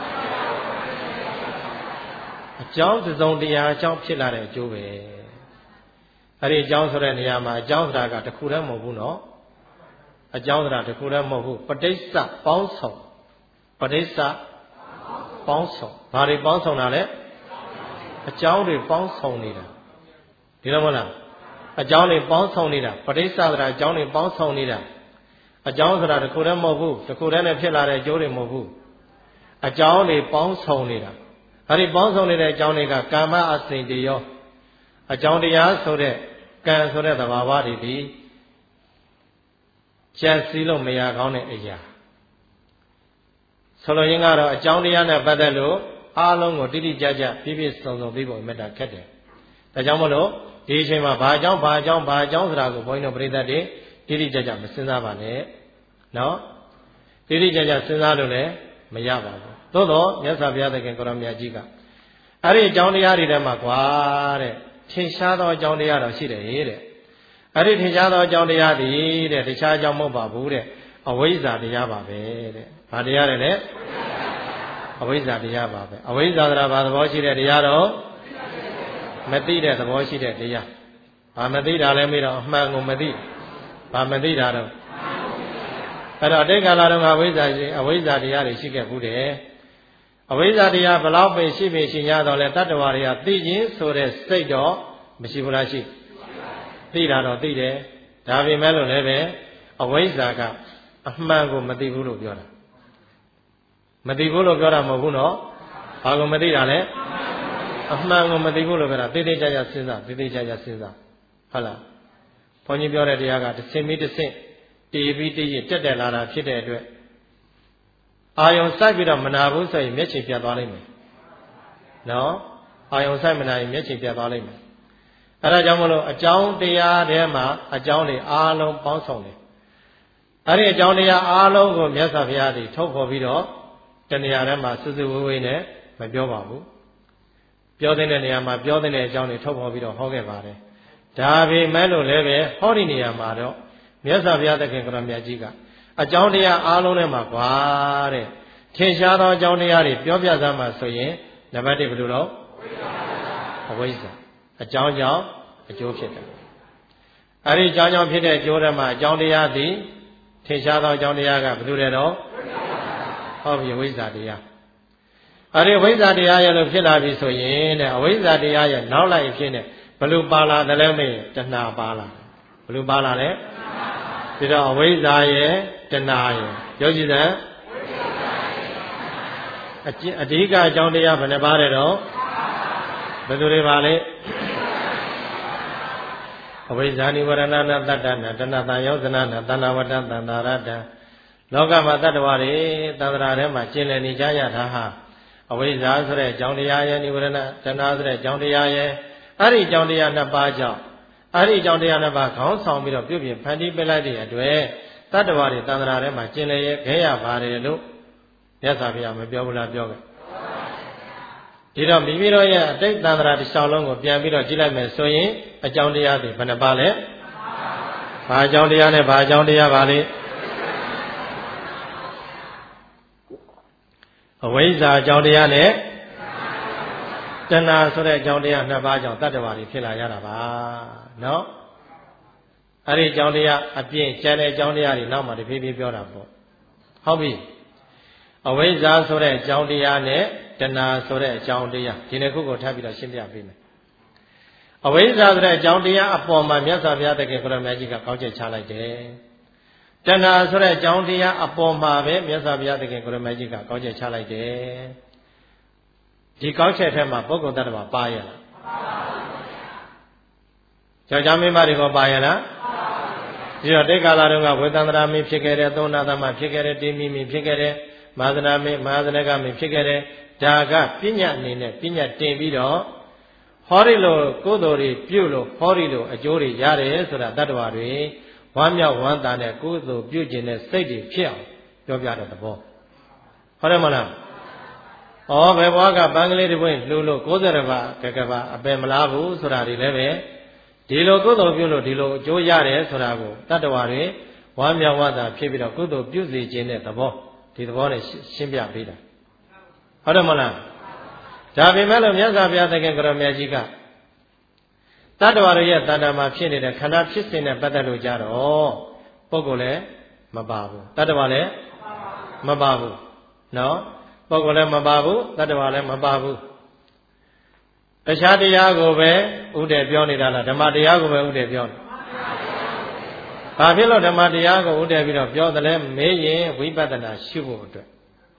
အကြောင်းတစ်စုံတရားအကြောင်းဖြစ်လာတဲ့အကျိုးပဲအဲ့ဒီအကြောင်းဆိုတဲ့နေရာမှာအကြောင်းဆိုတာကတစ်ခုတည်းမဟုတ်ဘူးနော်အကြောင်းဆိုတာတစ်ခုတည်းမဟုတ်ဘူးပဋိစ္စပေါင်းဆောင်ပဋိစ္စပေါင်းဆောင်ဘာတွေပေါင်းဆောင်တာလဲအကြောင်းတွေပေါင်းဆောင်နေတာဒီလိုမဟုတ်လားအကြောင်းတွေပေါင်းဆောင်နေတာပဋိစ္စဆိုတာအကြောင်းတွေပေါင်းဆောင်နေတာအကြောင်းဆိုတာတစ်ခုတည်းမဟုတ်ဘူးတစ်ခုတည်းနဲ့ဖြစ်လာတဲ့အကျိုးတွေမဟုတ်ဘူးအကြောင်းတွေပေါင်းဆောင်နေတာအဲဒီပေါင်းဆောင်နေတဲ့အကြောင်းတွေကကာမအစဉ်တရောအကြောင်းတရားဆိုတဲ့ကံဆိုတဲ့သဘာဝတွေဒီကြံစည်လို့မရကောင်းတဲ့အရာဆိုလိုရင်းကတော့အကြောင်းတရားနဲ့ပတ်သက်လို့အားလုံးကိုတိတိကျကျပြည့်ပြည့်စုံစုံသိဖို့အမြဲတမ်းခက်တယ်ဒါကြောင့်မလို့ဒီအချိန်မှာဘာအကြောင်းဆိုတာကိုဘုန်းကြီးတို့ပရိသတ်တွေတိတိကျကျမစဉ်းစားပါနဲ့နော်တိတိကျကျစဉ်းစားလို့လည်းမရပါဘူးသို့တော့မြတ်စွာဘုရားသခင်ကိုရောမြတ်ကြီးကအဲ့ဒီအကြောင်းတရားတွေထဲမှာကွာတဲ့ထင်ရှားသောအကြောင်းတရားတော်ရှိတယ်တဲ့အဲ့ဒီထင်ရှားသောအကြောင်းတရားတွေတဲ့တခြားအကြောင်းမဟုတ်ပါဘူးတဲ့အဝိဇ္ဇာတရားပါပဲတဲ့ဘာတရားလဲအဝိဇ္ဇာတရားပါပဲအဝိဇ္ဇာဆိုတာဘာသဘောရှိတဲ့တရားတော့မသိတဲ့သဘောရှိတဲ့တရားဘာမသိတာလဲမေးတော့အမှန်ကိုမသိဘာမသိတာတော့အဲ့တော့အတိတ်ကာလတုန်းကအဝိဇ္ဇာတရားတွေရှိခဲ့ဘူးတယ်အဝိဇ္ဇာတရားဘလောက်ပဲရှိပေရှင်ရတော့လဲတတ္တဝါတွေကသိခြင်းဆိုတဲ့စိတ်တော့မရှိဘူးလားရှိသိတာတော့သိတယ်ဒါပေမဲ့လို့လည်းပဲအဝိဇ္ဇာကအမှန်ကိုမသိဘူးလို့ပြောတာမသိဘူးလို့ပြောတာမဟုတ်ဘူးနော်ဘာကိုမသိတာလဲအမှန်ကိုမသိဘူးလို့ပြောတာသေသေးချာချာစဉ်းစားသေသေးချာချာစဉ်းစားဟုတ်လားဘုန်းကြီးပြောတဲ့တရားကတစ်ဆင့်ပြီးတစ်ဆင့်တည်ပြီးတည်ရတက်တက်လာတာဖြစ်တဲ့အတွက်အာယုံစိုက်ပြီးတော့မနာဘူးဆိုရင်မျက်ခြေပြတ်သွားလိမ့်မယ်နော်အာယုံစိုက်မနာရင်မျက်ခြေပြတ်သွားလိမ့်မယ်အဲဒါကြောင့်မလို့အကြောင်းတရားထဲမှာအကြောင်းတွေအားလုံးပေါင်းစုံတယ်အဲဒီအကြောင်းတရားအားလုံးကိုမြတ်စွာဘုရားသည်ထုတ်ဖော်ပြီးတော့တဏှာထဲမှာစွစွဝေးဝေးနဲ့မပြောပါဘူးပြောတဲ့နေရာမှာပြောတဲ့အကြောင်းတွေထုတ်ဖော်ပြီးတော့ဟောခဲ့ပါတယ်ဒါပေမဲ့လို့လည်းပဲဟောဒီနေရာမှာတော့မြတ်စွာဘုရားသခင်ကိုရောမြတ်ကြီးကအကြောင်းတရားအားလုံးထဲမှာကွာတဲ့ထင်ရှားသောအကြောင်းတရားတွေပြောပြစမ်းမှာဆိုရင်နံပါတ်1ဘယ်လိုတော့အဝိဇ္ဇာအကြောင်းကြောင့်အကျိုးဖြစ်တယ်အဲဒီအကြောင်းကြောင့်ဖြစ်တဲ့အကျိုးတွေမှာအကြောင်းတရားသည်ထင်ရှားသောအကြောင်းတရားကဘယ်လိုလဲတော့ဟောပြီအဝိဇ္ဇာတရားအဲဒီအဝိဇ္ဇာတရားရဲ့လို့ဖြစ်လာပြီဆိုရင်တဲ့အဝိဇ္ဇာတရားရဲ့နောက်လိုက်ဖြစ်နေဘယ်လိုပါလာတယ်လဲမေးတဏှာပါလာဘယ်လိုပါလာလဲဒီတော့အဝိဇ္ဇာရဲ့တဏှာရဲ့ယောဂီစံအဓိကအကြောင်းတရားဘယ်နှပါးလဲတော့ဘယ်သူတွေပါလဲအဝိဇ္ဇာနိဝရဏနာတတ္တနာတဏှာတန်ယောဇနာနာတဏှာဝတ္တတန္တာရတ္တလောကမှာတတ္တဝါတွေသန္တရာထဲမှာကျင်လည်နေကြရတာဟာအဝိဇ္ဇာဆိုတဲ့အကြောင်းတရားရဲ့နိဝရဏတဏှာဆိုတဲ့အကြောင်းတရားရဲ့အဲ့ဒီအကြောင်းတရားနှစ်ပါးကြောင့်အဲ့ဒီအကြောင်းတရားနှစ်ပါးခေါင်းဆောင်ပြီးတော့ပြုပြင်ဖန်တီးပေးလိုက်တဲ့အတွက်တတ္တဝါတွေသန္တရာထဲမှာကျင်လည်ရဲရပါတယ်လို့မြတ်စွာဘုရားမပြောဘူးလားပြောခဲ့ဒီတော့မိမိတို့ရဲ့အတိတ်သန္တရာတစ်လျှောက်လုံးကိုပြန်ပြီးတော့ကြည့်လိုက်မယ်ဆိုရင်အကြောင်းတရားတွေဘယ်နှပါလဲဘာအကြောင်းတရားနဲ့ဘာအကြောင်းတရားပါလဲအဝိဇ္ဇာအကြောင်းတရားနဲ့တဏှာဆိုတဲ့အကြောင်းတရားနှစ်ပါးကြောင့်တတ္တဝါတွေဖြစ်လာရတာပါနော်အဲ့ဒီအကြောင်းတရားအပြင်ကျန်တဲ့အကြောင်းတရားတွေနောက်မှတဖြည်းဖြည်းပြောတာပေါ့ဟုတ်ပြီအဝိဇ္ဇာဆိုတဲ့အကြောင်းတရားနဲ့တဏှာဆိုတဲ့အကြောင်းတရားဒီနှစ်ခုကိုထပ်ပြီးတော့ရှင်းပြပေးမယ်အဝိဇ္ဇာဆိုတဲ့အကြောင်းတရားအပေါ်မှာမြတ်စွာဘုရားသခင်ကိုရောမြတ်ကြီးကကောင်းချက်ချလိုက်တယ်တဏှာဆိုတဲ့အကြောင်းတရားအပေါ်မှာပဲမြတ်စွာဘုရားသခင်ကိုရောမြတ်ကြီးကကောင်းချက်ချလိုက်တယ်ဒီကောင်းချက်ထဲမှာပုဂ္ဂိုလ်တ attva ပါရလားကြောက်ကြမင်းမတွေကပါရလားဒီတော့တိတ်ကာလတုန်းကဝေသန္တရာမင်းဖြစ်ခဲ့တဲ့သုံးနာသမဖြစ်ခဲ့တဲ့တေမီမင်းဖြစ်ခဲ့တဲ့မဟာသနာမင်းမဟာသနကမင်းဖြစ်ခဲ့တဲ့ဒါကပညာအနေနဲ့ပညာတင်ပြီးတော့ဟောဒီလိုကုသိုလ်တွေပြုလို့ဟောဒီလိုအကျိုးတွေရတယ်ဆိုတာတ attva တွေဝမ်းမြောက်ဝမ်းသာနဲ့ကုသိုလ်ပြုခြင်းနဲ့စိတ်တွေဖြစ်အောင်ပြောပြတဲ့သဘောဟုတ်တယ်မလားဩဘယ်ဘွားကပန်းကလေးတစ်ပွင့်လှူလို့90ပါးကပါအပယ်မလားဘူးဆိုတာတွေလည်းပဲဒီလိုကုသိုလ်ပြုလို့ဒီလိုအကျိုးရတယ်ဆိုတာကိုတ attva တွေဝမ်းမြောက်ဝမ်းသာဖြစ်ပြီးတော့ကုသိုလ်ပြုစေခြင်းတဲ့သဘောဒီသဘောနဲ့ရှင်းပြပေးတာဟုတ်တယ်မလားဒါပေမဲ့လို့မြတ်စွာဘုရားသခင်ကိုရောမြတ်ကြီးကတ attva တွေရဲ့တဏ္ဍာမှာဖြစ်နေတဲ့ခန္ဓာဖြစ်စဉ်နဲ့ပတ်သက်လို့ကြတော့ပုဂ္ဂိုလ်လည်းမပါဘူးတ attva လည်းမပါဘူးနော်ပုဂ္ဂိုလ်လည်းမပါဘူးတ attva လည်းမပါဘူးတခြားတရားကိုပဲဥတည်ပြောနေတာလားဓမ္မတရားကိုပဲဥတည်ပြောနေဘာဖြစ်လို့ဓမ္မတရားကိုဥတည်ပြီးတော့ပြောတယ်လဲမေးရင်ဝိပဿနာရှုဖို့အတွက်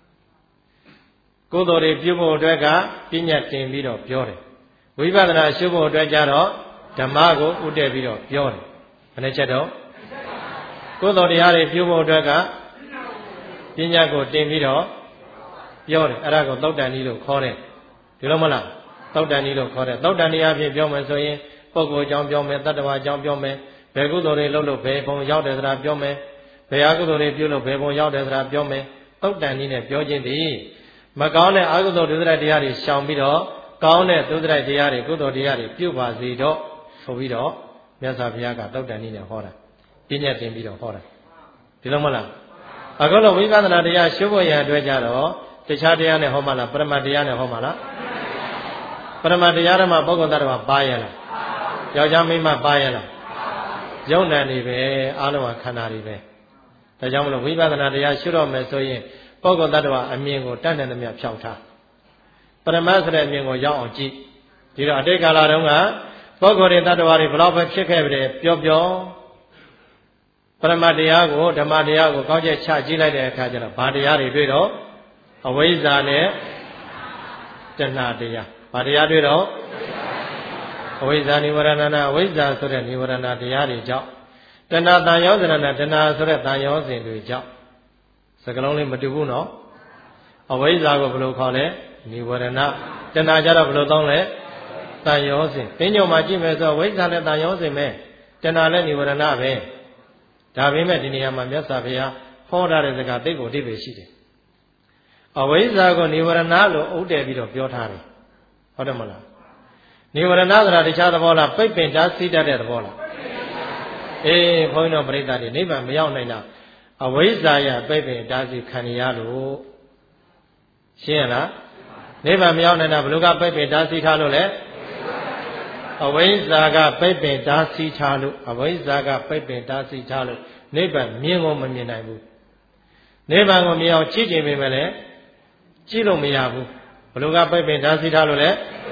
ကုသိုလ်တွေပြုဖို့အတွက်ကပညာတင်ပြီးတော့ပြောတယ်ဝိပဿနာရှုဖို့အတွက်ကြတော့ဓမ္မကိုဥတည်ပြီးတော့ပြောတယ်ဘယ်နှချက်တော့ကုသိုလ်တရားတွေပြုဖို့အတွက်ကပညာကိုတင်ပြီးတော့ပြောတယ်အဲ့ဒါကိုသုတ်တန်ဤလို့ခေါ်တယ်ဒီလိုမလားသုတ်တန်ဤလို့ခေါ်တယ်သုတ်တန်ဤအဖြစ်ပြောမယ်ဆိုရင်ပုဂ္ဂိုလ်အကြောင်းပြောမယ်တတ္တဝါအကြောင်းပြောမယ်ဘယ်ကုသိုလ်တွေလုပ်လို့ဘယ်ဘုံရောက်တယ်ဆိုတာပြောမယ်ဘယ်အကုသိုလ်တွေပြုလို့ဘယ်ဘုံရောက်တယ်ဆိုတာပြောမယ်သုတ်တန်ဤနဲ့ပြောခြင်းသည်မကောင်းတဲ့အကုသိုလ်ဒုစရိုက်တရားတွေရှောင်ပြီးတော့ကောင်းတဲ့ဒုစရိုက်တရားတွေကုသိုလ်တရားတွေပြုပါစေတော့ဆိုပြီးတော့မြတ်စွာဘုရားကသုတ်တန်ဤနဲ့ဟောတာပြည့်ညတ်တင်ပြီးတော့ဟောတာဒီလိုမလားအခုလိုဝိပဿနာတရားရှုဖို့ရန်အတွက်ကြတော့တခြားတရားနဲ့ဟောမှလားပရမတ်တရားနဲ့ဟောမှလားပရမတ်တရားဓမ္မပုဂ္ဂိုလ်တ attva ပါရလားယောက်ျားမိန်းမပါရလားယုံနာနေပဲအားလုံးကခန္ဓာတွေပဲဒါကြောင့်မလို့ဝိပဿနာတရားရှုတော့မယ်ဆိုရင်ပုဂ္ဂိုလ်တ attva အမြင်ကိုတတ်နိုင်သမျှဖြောက်ထားပရမတ်ဆိုတဲ့အမြင်ကိုရောက်အောင်ကြည့်ဒီတော့အတိတ်ကာလတုန်းကပုဂ္ဂိုလ်တွေတ attva တွေဘယ်လောက်ပဲဖြစ်ခဲ့ပြီပြောပရမတ်တရားကိုဓမ္မတရားကိုကောင်းချက်ချကြည့်လိုက်တဲ့အခါကျတော့ဘာတရားတွေတွေ့တော့အဝိဇ္ဇာနဲ့တဏှာတရားဘာတရားတွေ့တော့အဝိဇ္ဇာနိဝရဏနာအဝိဇ္ဇာဆိုတဲ့နိဝရဏတရားတွေကြောင့်တဏှာတန်ရောဇရဏတဏှာဆိုတဲ့တန်ရောစဉ်တွေကြောင့်စကလုံးလေးမတူဘူးနော်အဝိဇ္ဇာကိုဘယ်လိုခေါ်လဲနိဝရဏတဏှာကြတော့ဘယ်လိုသုံးလဲတန်ရောစဉ်ပင်ညုံမှာကြည့်မယ်ဆိုအဝိဇ္ဇာနဲ့တန်ရောစဉ်ပဲတဏှာနဲ့နိဝရဏပဲဒါပေမဲ့ဒီနေရာမှာမြတ်စွာဘုရားဟောထားတဲ့စကားတိတ်ကိုအဓိပ္ပာယ်ရှိတယ်အဝိဇ္ဇာကိုနိဝရဏလို့ဥတည်ပြီးတော့ပြောထားတယ်ဟုတ်တယ်မလားနိဝရဏဆိုတာတခြားသဘောလားပိတ်ပင်တားဆီးတတ်တဲ့သဘောလားအေးဘုန်းကြီးတို့ပြိဿတွေနိဗ္ဗာန်မရောက်နိုင်တာအဝိဇ္ဇာရပိတ်ပင်တားဆီးခံရလို့ရှင်းရလားနိဗ္ဗာန်မရောက်နိုင်တာဘယ်လိုကပိတ်ပင်တားဆီးထားလို့လဲအဝိဇ္ဇာကပိတ်ပင်တားဆီးထားလို့အဝိဇ္ဇာကပိတ်ပင်တားဆီးထားလို့နိဗ္ဗာန်မြင်ကိုမမြင်နိုင်ဘူးနိဗ္ဗာန်ကိုမြင်အောင်ကြည့်ကြည့်ပေမဲ့လည်းကြည့်လို့မရဘူးဘယ်လိုကပိတ်ပင်တားဆီးထားလို့လဲ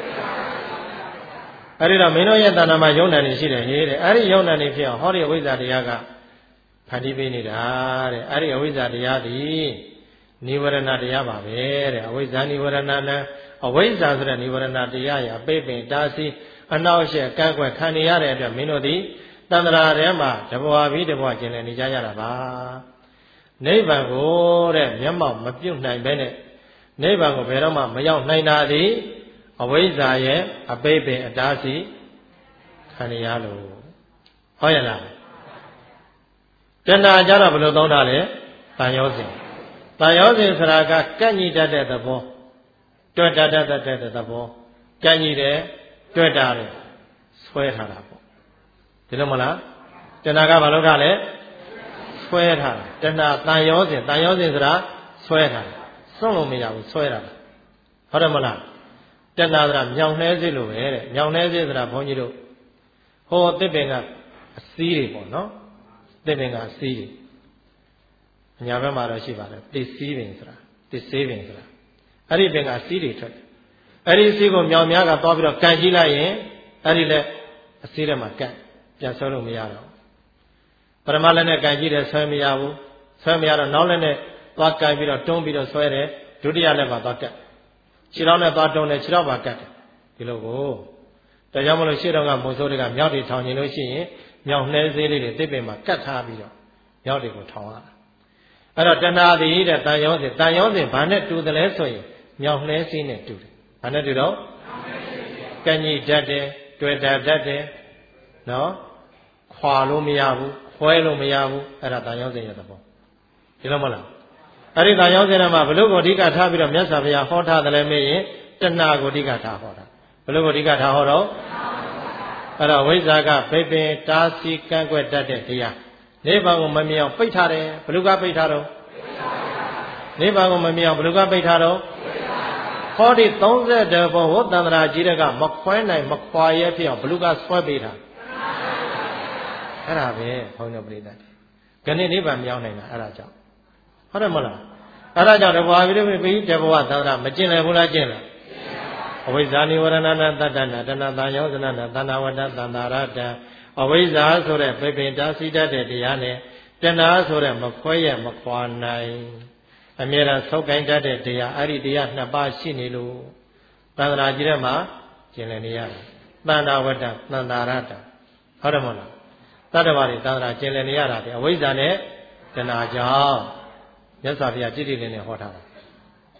အဲ့ဒီတော့မင်းတို့ရဲ့တဏ္ဍာမှာယုံနာနေရှိတယ်ဟေးတဲ့အဲ့ဒီယုံနာနေဖြစ်အောင်ဟောဒီအဝိဇ္ဇာတရားကဖန်တီးပေးနေတာတဲ့အဲ့ဒီအဝိဇ္ဇာတရားသည်နိဝရဏတရားပါပဲတဲ့အဝိဇ္ဇာနိဝရဏနဲ့အဝိဇ္ဇာဆိုတဲ့နိဝရဏတရားရပိတ်ပင်တားဆီးအနှောက်အယှက်ကန့်ကွက်ခံနေရတဲ့အတွက်မင်းတို့သည်တဏ္ဍာထဲမှာတဘဝပြီးတဘဝကျင်လည်နေကြရတာပါနိဗ္ဗာန်ကိုတဲ့မျက်မှောက်မပြုတ်နိုင်ပဲနဲ့နိဗ္ဗာန်ကိုဘယ်တော့မှမရောက်နိုင်တာသည်အဝိဇ္ဇာရဲ့အပိတ်ပင်အတားဆီးခံရလို့ဟုတ်ရလားတဏှာကြတော့ဘယ်လိုသုံးတာလဲတန်ရောစဉ်တန်ရောစဉ်ဆိုတာကကန့်ညီတတ်တဲ့သဘောတွေ့တတ်တဲ့သဘောကန့်ညီတယ်တွေ့တာတယ်ဆွဲထားတာပေါ့ဒီလိုမလားတဏှာကဘာလို့ကလဲဆွဲထားတာတဏှာတန်ရောစဉ်ဆိုတာဆွဲထားတာစွန့်လို့မရဘူးဆွဲတာဟုတ်တယ်မလားတဏှာဆိုတာမြောင်နှဲစေလို့ပဲတဲ့မြောင်နှဲစေဆိုတာဘုန်းကြီးတို့ဟောသစ်ပင်ကအစည်းတွေပေါ့နော်သစ်ပင်ကအစည်းတွေညာဘက်မှာတော့ရှိပါတယ်တစ်စည်းပင်ဆိုတာတစ်စေးပင်ဆိုတာအဲ့ဒီပင်ကအစည်းတွေထွက်တယ်အဲ့ဒီအစည်းကိုမြောင်များကသွားပြီးတော့ကန်ကြည့်လိုက်ရင်အဲ့ဒီလက်အစည်းထဲမှာကန်ပြန်ဆွဲလို့မရတော့ပရမလက်နဲ့ကန်ကြည့်တယ်ဆွဲမရဘူးဆွဲမရတော့နောက်လက်နဲ့သွားကန်ပြီးတော့တွန်းပြီးတော့ဆွဲတယ်ဒုတိယလက်မှာသွားကတ်ခြေထောက်နဲ့သွားတွန်းတယ်ခြေထောက်ပါကတ်တယ်ဒီလိုကိုဒါကြောင့်မလို့ရှေ့တော်ကမိုးစိုးတွေကမြောက်တွေထောင်နေလို့ရှိရင်မြောက်နှဲစေးလေးတွေတစ်ပင်မှာကတ်ထားပြီးတော့မြောက်တွေကိုထောင်ရတာအဲ့တော့တဏှာသည်တဲ့တန်ရောစဉ်ဘာနဲ့တူတယ်လဲဆိုရင်မြောက်နှဲစေးနဲ့တူတယ်ဘာနဲ့တူတော့ကန့်ညီတတ်တယ်တွေ့တတ်တယ်နော်ခွာလို့မရဘူးခွဲလို့မရဘူးအဲ့ဒါတန်ရောစဉ်ရဲ့သဘောဒီလိုမလားအဲ့ဒီတန်ရောစဉ်မှာဘလို့ကိုအဓိကထားပြီးတော့မြတ်စွာဘုရားဟောထားတယ်လဲမေးရင်တဏှာကိုအဓိကထားဟောတာဘလို့ကိုအဓိကထားဟောတော့အဲ့တော့ဝိဇ္ဇာကပိတ်ပင်တားဆီးကန့်ကွက်တတ်တဲ့တရားနိဗ္ဗာန်ကိုမမြင်အောင်ပိတ်ထားတယ်ဘလို့ကပိတ်ထားတော့နိဗ္ဗာန်ကိုမမြင်အောင်ဘလို့ကပိတ်ထားတော့ဟောဒီ30ဘုံဟောတန္တရာကြီးတဲ့ကမခွဲနိုင်မခွာရဲဖြစ်အောင်ဘလို့ကဆွဲပေးတာအဲ့ဒါပဲဘုန်းတော်ပြိတ္တခဏနိဗ္ဗာန်မရောက်နိုင်တာအဲ့ဒါကြောင့်ဟုတ်တယ်မလားအဲ့ဒါကြောင့်တဘဝပြီးတဘဝသန္တရာမကျင်လည်ဘူးလားကျင်လားအဝိဇ္ဇာနိဝရဏနာတတ္တနာတဏ္ဍာယောဇနနာသန္တာဝတ္တသန္တာရတအဝိဇ္ဇာဆိုတဲ့ပိပင်တာစီတတ်တဲ့တရားနဲ့တဏှာဆိုတဲ့မခွဲရမခွာနိုင်အမြဲတမ်းဆုပ်ကိုင်းတတ်တဲ့တရားအဲ့ဒီတရားနှစ်ပါးရှိနေလို့သန္တာကြီးထဲမှာကျင်လည်နေရတယ်သန္တာဝတ္တသန္တာရတဟုတ်တယ်မဟုတ်လားတတ္တဝါတွေသန္တာကျင်လည်နေရတာဒီအဝိဇ္ဇာနဲ့တဏှာကြောင့်မြတ်စွာဘုရားကြည်တည်နေဟောထားတာ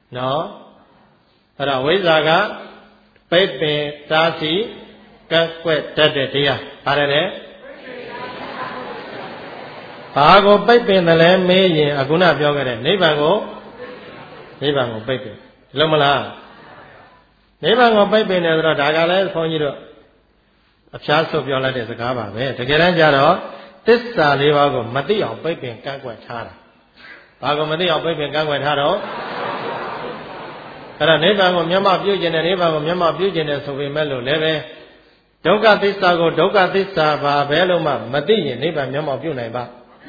nó rồi với giờ cả bấy bề ta sĩ các quẹt đất để đi à đây đấy bà có bấy bề này là mấy gì à cũng làပြောcái này nếu bạn có bấy bề lâu mà là nếu bạn có bấy bề này rồi đại cái này phong như được áp sát số biểu lại để sẽ cả bà về thì cái này giờ đó tết xa lý bà có mất đi học bấy bề các quẹt tha rồi bà có mất đi học bấy bề các quẹt tha đóအဲ့ဒါနိဗ္ဗာန်ကိုမျက်မှောက်ပြုခြင်းနဲ့နိဗ္ဗာန်ကိုမျက်မှောက်ပြုခြင်းနဲ့ဆိုပေမဲ့လို့လည်းပဲဒုက္ခသစ္စာကိုဒုက္ခသစ္စာပါပဲလို့မှမသိရင်နိဗ္ဗာန်မျက်မှောက်ပြုနိုင်ပါ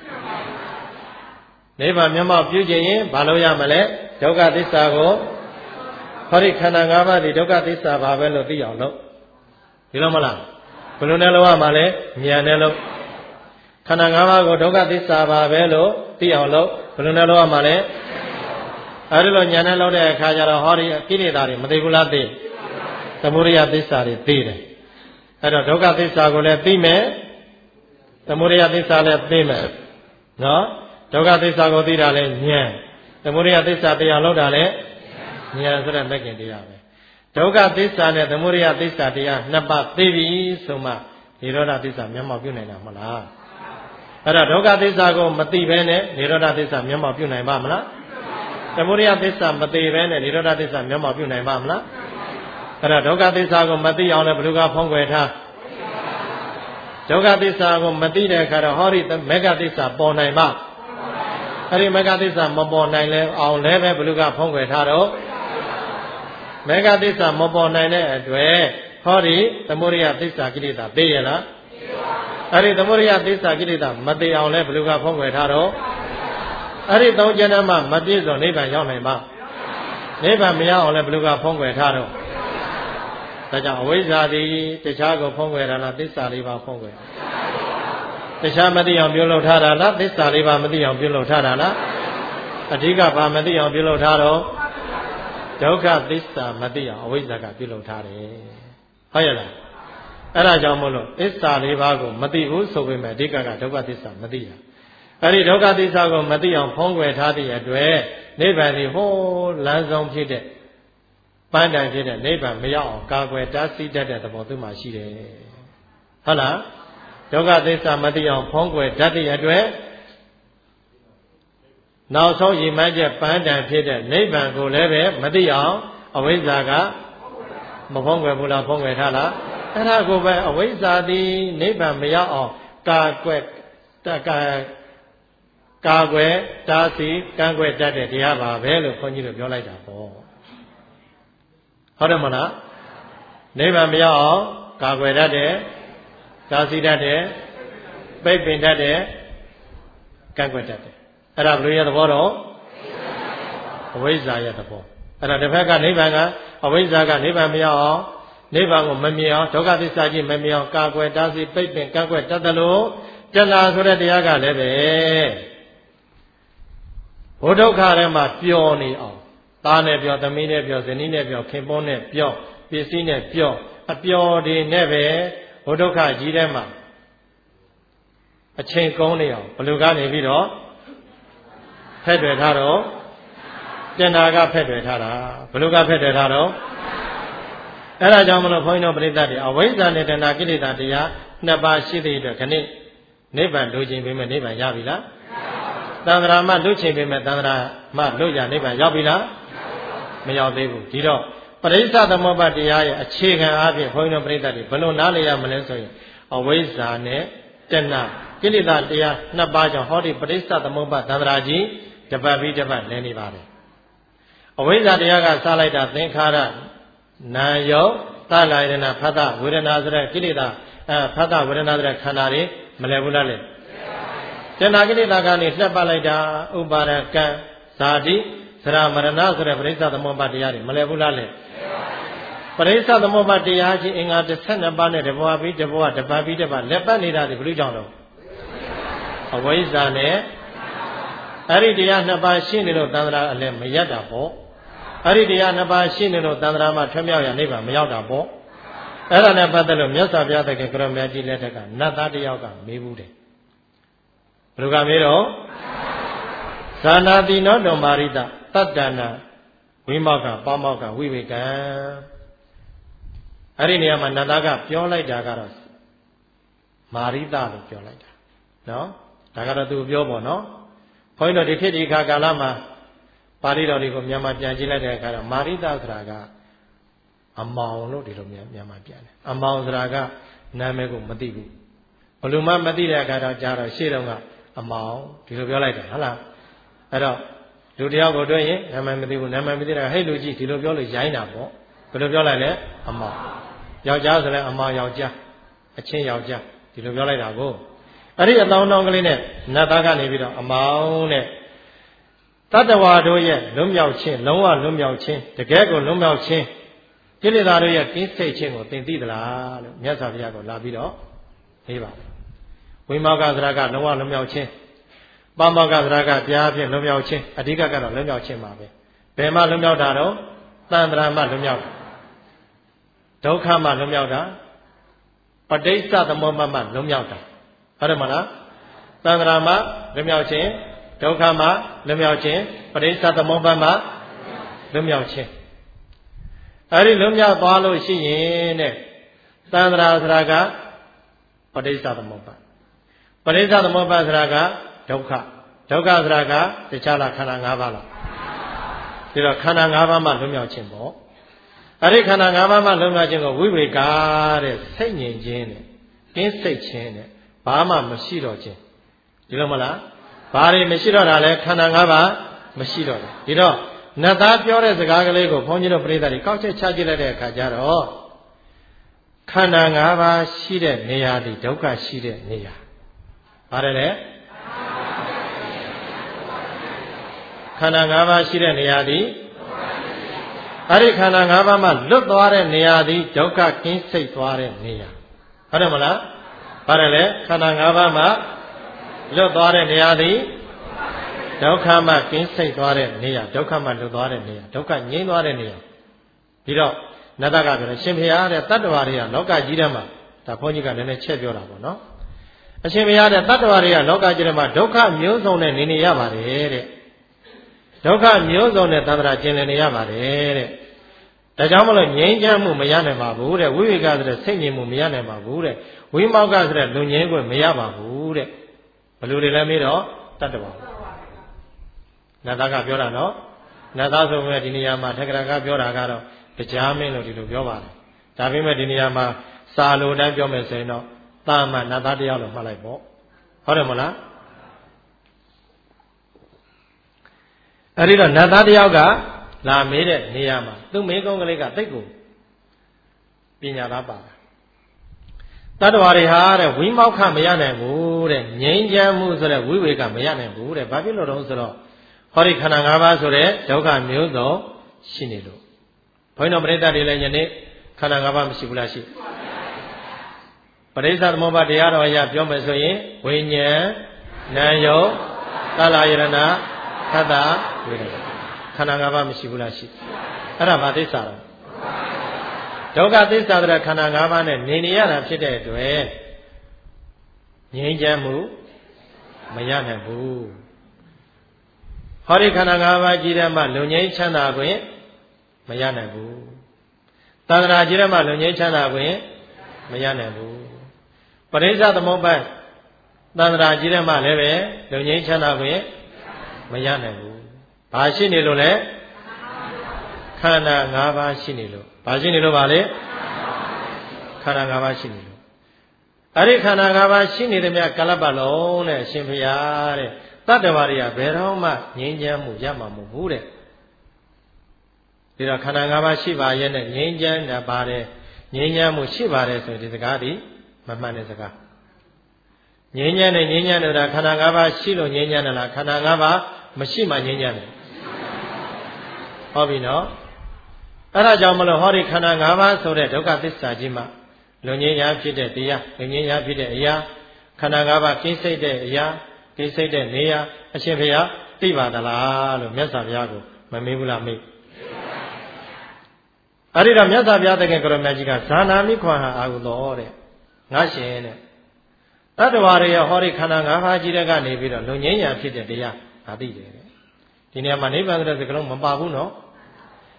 နိဗ္ဗာန်မျက်မှောက်ပြုခြင်းရင်ဘာလို့ရမလဲဒုက္ခသစ္စာကိုဟောဒီခန္ဓာ၅ပါးဒီဒုက္ခသစ္စာပါပဲလို့သိအောင်လုပ်ဒီလိုမလားဘယ်လိုနဲ့လုပ်ရမှာလဲဉာဏ်နဲ့လုပ်ခန္ဓာ၅ပါးကိုဒုက္ခသစ္စာပါပဲလို့သိအောင်လုပ်ဘယ်လိုနဲ့လုပ်ရမှာလဲအဲ့ဒီလိုညာနဲ့လောက်တဲ့အခါကျတော့ဟောဒီကိလေသာတွေမသိဘူးလားသိသမုဒယသစ္စာတွေသိတယ်အဲ့တော့ဒုက္ခသစ္စာကိုလည်းသိမယ်သမုဒယသစ္စာလည်းသိမယ်နော်ဒုက္ခသစ္စာကိုသိတာလည်းဉာဏ်သမုဒယသစ္စာတရားလောက်တာလည်းဉာဏ်ဆိုတဲ့မဲ့ခင်တရားပဲဒုက္ခသစ္စာနဲ့သမုဒယသစ္စာတရားနှစ်ပါးသိပြီဆိုမှនិရောဓသစ္စာမျက်မှောက်ပြုနိုင်တာမဟုတ်လားအဲ့တော့ဒုက္ခသစ္စာကိုမသိဘဲနဲ့និရောဓသစ္စာမျက်မှောက်ပြုနိုင်ပါမလားသမုဒယသစ္စာမသိဘဲနဲ့និရောဓသစ္စာမျက်မှောက်ပြုနိုင်ပါမလားအဲ့ဒါဒုက္ခသစ္စာကိုမသိအောင်လည်းဘယ်သူကဖုံးကွယ်ထားဒုက္ခသစ္စာကိုမသိတဲ့အခါတော့ဟောဒီမေဃသစ္စာပေါ်နိုင်ပါအဲ့ဒီမေဃသစ္စာမပေါ်နိုင်လဲအောင်လည်းပဲဘယ်သူကဖုံးကွယ်ထားတော့မေဃသစ္စာမပေါ်နိုင်တဲ့အတွက်ဟောဒီသမုဒယသစ္စာကိလေသာသိရလားအဲ့ဒီသမုဒယသစ္စာကိလေသာမသိအောင်လဲဘယ်သူကဖုံးကွယ်ထားတော့အဲ့ဒီသုံးကျမ်းမှာမပြည့်စုံနိဗ္ဗာန်ရောက်နိုင်ပါနိဗ္ဗာန်မရောက်အောင်လည်းဘယ်လိုကဖုံးကွယ်ထားတော့ဒါကြောင့်အဝိဇ္ဇာသည်တခြားကိုဖုံးကွယ်တာလားသစ္စာလေးပါဖုံးကွယ်တခြားမသိအောင်ပြုလုပ်ထားတာလားသစ္စာလေးပါမသိအောင်ပြုလုပ်ထားတာလားအဓိကဘာမသိအောင်ပြုလုပ်ထားတော့ဒုက္ခသစ္စာမသိအောင်အဝိဇ္ဇာကပြုလုပ်ထားတယ်ဟုတ်ရဲ့လားအဲ့ဒါကြောင့်မို့လို့သစ္စာလေးပါကိုမသိဘူးဆိုပေမဲ့အဓိကကဒုက္ခသစ္စာမသိတာအဲ့ဒီဒုက္ခသစ္စာကိုမသိအောင်ဖုံးကွယ်ထားသည့်အတွက်နိဗ္ဗာန်ဒီဟိုးလမ်းဆုံးဖြစ်တဲ့ပန်းတိုင်ဖြစ်တဲ့နိဗ္ဗာန်မရောက်အောင်ကာကွယ်တားဆီးတတ်တဲ့သဘောသူမှရှိတယ်ဟုတ်လားဒုက္ခသစ္စာမသိအောင်ဖုံးကွယ်တတ်သည့်အတွက်နောက်ဆုံးရည်မှန်းချက်ပန်းတိုင်ဖြစ်တဲ့နိဗ္ဗာန်ကိုလည်းပဲမသိအောင်အဝိဇ္ဇာကမဖုံးကွယ်ဘူးလားဖုံးကွယ်ထားလားအဲ့ဒါကိုပဲအဝိဇ္ဇာသည်နိဗ္ဗာန်မရောက်အောင်ကာကွယ်ကာကွယ်တားဆီးကန့်ကွက်တတ်တဲ့တရားပါပဲလို့ခွန်ကြီးတို့ပြောလိုက်တာပေါ့ဟုတ်တယ်မလားနိဗ္ဗာန်မရောက်အောင်ကာကွယ်တတ်တယ်တားဆီးတတ်တယ်ပိတ်ပင်တတ်တယ်ကန့်ကွက်တတ်တယ်အဲ့ဒါဘယ်လိုရသဘောတော့အဝိဇ္ဇာရဲ့သဘောအဲ့ဒါတစ်ဖက်ကနိဗ္ဗာန်ကအဝိဇ္ဇာကနိဗ္ဗာန်မရောက်အောင်နိဗ္ဗာန်ကိုမမြင်အောင်ဒုက္ခသစ္စာကြီးမမြင်အောင်ကာကွယ်တားဆီးပိတ်ပင်ကန့်ကွက်တတ်တယ်လို့တဏှာဆိုတဲ့တရားကလည်းပဲဘုဒ္ဓခါထဲမှာပျော်နေအောင်သားနဲ့ပျော်သမီးနဲ့ပျော်ဇနီးနဲ့ပျော်ခင်ပွန်းနဲ့ပျော်ပစ္စည်းနဲ့ပျော်အပျော်တွေနဲ့ပဲဘုဒ္ဓခါကြီးထဲမှာအချိန်ကုန်နေအောင်ဘလူကနေပြီးတော့ဖက်တွယ်ထားတော့တဏှာကဖက်တွယ်ထားတာဘလူကဖက်တွယ်ထားတော့အဲ့ဒါကြောင့်မလို့ဘုန်းကြီးတို့ပရိသတ်တွေအဝိဇ္ဇာနဲ့တဏှာကိလေသာတရားနှစ်ပါးရှိတဲ့အတွက်ခဏနိဗ္ဗာန်လိုချင်ပေမဲ့နိဗ္ဗာန်ရပြီလားသံဃာမလွတ်ချင်ပေမဲ့သံဃာမလွတ်ရနိဗ္ဗာန်ရောက်ပြီလားမရောက်သေးဘူးဒီတော့ပရိစ္ဆသမုပ္ပါဒ်တရားရဲ့အခြေခံအားဖြင့်ဘုန်းကြီးတို့ပရိသတ်တွေဘယ်လိုနားလည်ရမလဲဆိုရင်အဝိဇ္ဇာနဲ့တဏှာကိလေသာတရားနှစ်ပါးကြောင့်ဟောဒီပရိစ္ဆသမုပ္ပါဒ်သံဃာကြီးတပတ်ပြီးတပတ်လည်နေပါတယ်အဝိဇ္ဇာတရားကစလိုက်တာသင်္ခါရနာယောသလာယနာဖတ်တာဝေဒနာဆိုတဲ့ကိလေသာဖတ်တာဝေဒနာဆိုတဲ့ခန္ဓာတွေမလည်ဘူးလားလေတဏှာကိလေသာကနေလှက်ပတ်လိုက်တာဥပါဒကံဇာတိသရမရဏဆိုတဲ့ပရိစ္ဆသမုပ္ပါဒ်တရားတွေမလည်ဘူးလားလေပရိစ္ဆသမုပ္ပါဒ်တရားကြီးအင်္ဂါ12ပါးနဲ့တဘဝပြီးတဘဝတပတ်ပြီးတပတ်လက်ပတ်နေတာဒီဘယ်လိုကြောင့်တော့အဝိဇ္ဇာနဲ့အဲ့ဒီတရားနှစ်ပါးရှိနေလို့သံဃာအလည်းမရတာပေါ့အဲ့ဒီတရားနှစ်ပါးရှိနေလို့သံဃာမှာထွမြောက်ရနိဗ္ဗာန်မရောက်တာပေါ့အဲ့ဒါနဲ့ပတ်သက်လို့မြတ်စွာဘုရားသခင်ကရမကြီးလက်ထက်ကနတ်သားတယောက်ကမေးဘူးတယ်ဘယ်လိုကမေးတော့ဇာနာတိနောတောမာရိတတတ္တနာဝဝိမောကပေါမောကဝိဝေကံအဲ့ဒီနေရာမှာနတ်သားကပြောလိုက်တာကတော့မာရိတလို့ပြောလိုက်တာနော်ဒါကတော့သူပြောပေါ့နော်ဘုန်းကြီးတို့ဒီခေတ်ဒီခါကာလမှာပါဠိတော်တွေကိုမြန်မာပြန်ကြည့်လိုက်တဲ့အခါတော့မာရိတဆိုတာကအမောင်လို့ဒီလိုမြန်မာပြန်တယ်အမောင်ဆိုတာကနာမည်ကိုမသိဘူးဘယ်လိုမှမသိတဲ့အခါတော့ကြားတော့ရှေ့တုန်းကအမောင်ဒီလိုပြောလိုက်တယ်ဟုတ်လားအဲ့တော့လူတယောက်ကိုတွေ့ရင်နာမည်မသိဘူးနာမည်မသိတဲ့ဟဲ့လူကြီးဒီလိုပြောလို့ရိုင်းတာပေါ့ဘယ်လိုပြောလိုက်လဲအမောင်ယောက်ျားဆိုလဲအမောင်ယောက်ျားအချင်းယောက်ျားဒီလိုပြောလိုက်တာကိုအဲ့ဒီအတောင်းတောင်းကလေးနဲ့နတ်သားကနေပြီးတော့အမောင်နဲ့တတ္တဝါတို့ရဲ့လွတ်မြောက်ခြင်းလုံးဝလွတ်မြောက်ခြင်းတကယ်ကိုလွတ်မြောက်ခြင်းကိလေသာတို့ရဲ့ကင်းစိတ်ခြင်းကိုသင်သိသလားလို့မြတ်စွာဘုရားကလာပြီးတော့မေးပါတယ်ဝိမောကသရကလုံးဝလွတ်မြောက်ခြင်းပါမောကသရကတရားဖြင့်လွတ်မြောက်ခြင်းအဓိကကတော့လွတ်မြောက်ခြင်းပါပဲဘယ်မှာလွတ်မြောက်တာတော့တန်ត្រာမှလွတ်မြောက်တာဒုက္ခမှလွတ်မြောက်တာပဋိစ္စသမုပ္ပါဒ်မှလွတ်မြောက်တာဟုတ်တယ်မလားတန်ត្រာမှလွတ်မြောက်ခြင်းဒုက္ခမှလွတ်မြောက်ခြင်းပဋိစ္စသမုပ္ပါဒ်မှလွတ်မြောက်ခြင်းအဲ့ဒီလွတ်မြောက်သွားလို့ရှိရင်တဲ့တန်ត្រာဆိုတာကပဋိစ္စသမုပ္ပါဒ်ပဋိစ္စသမုပ္ပါဒ်ဆိုတာကဒုက္ခဒုက္ခဆိုတာကတခြားလားခန္ဓာ၅ပါးလားဒီတော့ခန္ဓာ၅ပါးမှလွတ်မြောက်ခြင်းပေါ့အဲ့ဒီခန္ဓာ၅ပါးမှလွတ်မြောက်ခြင်းကိုဝိဝေကတဲ့စိတ်ငြိမ်ခြင်းတဲ့ကင်းစိတ်ခြင်းတဲ့ဘာမှမရှိတော့ခြင်းဒီလိုမလားဘာတွေမရှိတော့တာလဲခန္ဓာ၅ပါးမရှိတော့တယ်ဒီတော့နတ်သားပြောတဲ့စကားကလေးကိုဘုန်းကြီးတို့ပြိဿတွေကောက်ချက်ချကြည့်လိုက်တဲ့အခါကျတော့ခန္ဓာ၅ပါးရှိတဲ့နေရာဒီဒုက္ခရှိတဲ့နေရာပါတယ်လေခန္ဓာ၅ပါးရှိတဲ့နေရာဒီအဲ့ဒီခန္ဓာ၅ပါးမှလွတ်သွားတဲ့နေရာဒီဒုက္ခကင်းစိတ်သွားတဲ့နေရာဟုတ်တယ်မလားပါတယ်လေခန္ဓာ၅ပါးမှလွတ်သွားတဲ့နေရာဒီဒုက္ခမှကင်းစိတ်သွားတဲ့နေရာဒုက္ခမှလွတ်သွားတဲ့နေရာဒုက္ခငြိမ်းသွားတဲ့နေရာဒီတော့နတ်တကပြောတယ်ရှင်ဘုရားတဲ့တတ္တဝါတွေကလောကကြီးထဲမှာဒါဘုန်းကြီးကလည်းနည်းနည်းချက်ပြောတာပေါ့နော်အရှင်ဘုရားတဲ့တတ္တဝါတွေကလောကကြီးထဲမှာဒုက္ခမျိုးစုံနဲ့နေရပါတယ်တဲ့ဒုက္ခမျိုးစုံနဲ့သံဃာကျင်လည်နေရပါတယ်တဲ့ဒါကြောင့်မလို့ငြိမ်းချမ်းမှုမရနိုင်ပါဘူးတဲ့ဝိဝေကဆိုတဲ့စိတ်ငြိမ်မှုမရနိုင်ပါဘူးတဲ့ဝိမောကဆိုတဲ့လွန်ငြိမ်းခွင့်မရပါဘူးတဲ့ဘယ်လိုတွေလဲမေးတော့တတ္တဝါနတ်သားကပြောတာနော်နတ်သားဆိုပေမဲ့ဒီနေရာမှာထက္ကရာကပြောတာကတော့တရားမင်းလို့ဒီလိုပြောပါတယ်ဒါပေမဲ့ဒီနေရာမှာစာလိုတိုင်းပြောမယ်ဆိုရင်တော့တာမန်နတ်သားတရားလို့မှတ်လိုက်ပေါ့ဟုတ်တယ်မလားအဲ့ဒီတော့နတ်သားတယောက်ကလာမေးတဲ့နေရာမှာသူ့မေးကုန်းကလေးကတိတ်ကိုပညာသားပါတတ္တဝါတွေဟာတဲ့ဝိမောက္ခမရနိုင်ဘူးတဲ့ငြိမ်းချမ်းမှုဆိုတဲ့ဝိဝေကမရနိုင်ဘူးတဲ့ဘာဖြစ်လို့တော့ဆိုတော့ဟောဒီခန္ဓာ၅ပါးဆိုတဲ့ဒုက္ခမျိုးစုံရှိနေလို့ဘုန်းတော်ပရိသတ်တွေလည်းယနေ့ခန္ဓာ၅ပါးမရှိဘူးလားရှိပရိစ္ဆသမုပ္ပါဒ်တရားတော်အရပြောမယ်ဆိုရင်ဝိညာဉ်နာယုတ်သလယရဏသတ္တဝေဒနာခန္ဓာ၅ပါးမရှိဘူးလားရှိအဲ့ဒါဘာသစ္စာလဲဒုက္ခသစ္စာတဲ့ခန္ဓာ၅ပါးနဲ့နေရတာဖြစ်တဲ့အတွက်ငြိမ်းချမ်းမှုမရနိုင်ဘူးဟောဒီခန္ဓာ၅ပါးကြီးတဲ့မှာလုံငြိမ်းချမ်းသာခွင့်မရနိုင်ဘူးသန္တရာကြီးတဲ့မှာလုံငြိမ်းချမ်းသာခွင့်မရနိုင်ဘူးပရိစ္ဆသမုပ္ပါဒ်သန္တရာကြီးတဲ့မှာလည်းပဲလုံငြိမ်းချမ်းသာခွင့်မရနိုင်ဘူးဘာရှိနေလို့လဲခန္ဓာ၅ပါးရှိနေလို့ဘာရှိနေလို့ပါလဲခန္ဓာ၅ပါးရှိနေလို့အဲ့ဒီခန္ဓာ၅ပါးရှိနေတဲ့မြတ်ကလပ်ပတ်လုံးနဲ့အရှင်ဘုရားတဲ့တတ္တဝါတွေကဘယ်တော့မှငြိမ်းချမ်းမှုရမှာမဟုတ်ဘူးတဲ့ဒီတော့ခန္ဓာ၅ပါးရှိပါရဲ့နဲ့ငြိမ်းချမ်းတာပါတယ်ငြိမ်းချမ်းမှုရှိပါတယ်ဆိုရင်ဒီစကားဒီမမှန်တဲ့စကားငြိမ်းချမ်းတဲ့ငြိမ်းချမ်းတဲ့ခန္ဓာ၅ပါးရှိလို့ငြိမ်းချမ်းတယ်လားခန္ဓာ၅ပါးမရှိမှငြိမ်းချမ်းတယ်ဟုတ်ပြီနော်အဲ့ဒါကြောင့်မလို့ဟောဒီခန္ဓာ၅ပါးဆိုတဲ့ဒုက္ခသစ္စာကြီးမှာလွန်ငြိမ်းရာဖြစ်တဲ့တရားလွန်ငြိမ်းရာဖြစ်တဲ့အရာခန္ဓာ၅ပါးကိစ္စတဲ့အရာကိစ္စတဲ့နေရာအရှင်ဘုရားသိပါသလားလို့မြတ်စွာဘုရားကိုမမေးဘူးလားမေးအဲ့ဒီတော့မြတ်စွာဘုရားတကယ်ကိုရမကြီးကဇာနာမိခွန်ဟာအာဟုသောတဲ့ငါရှင်တဲ့တတ္တဝါတွေရဲ့ဟောဒီခန္ဓာ၅ပါးကြီးတဲ့ကနေပြီးတော့လွန်ငြိမ်းရာဖြစ်တဲ့တရားဒါသိတယ်တဲ့ဒီနေရာမှာနိဗ္ဗာန်ဆိုတဲ့စကားလုံးမပါဘူးနော်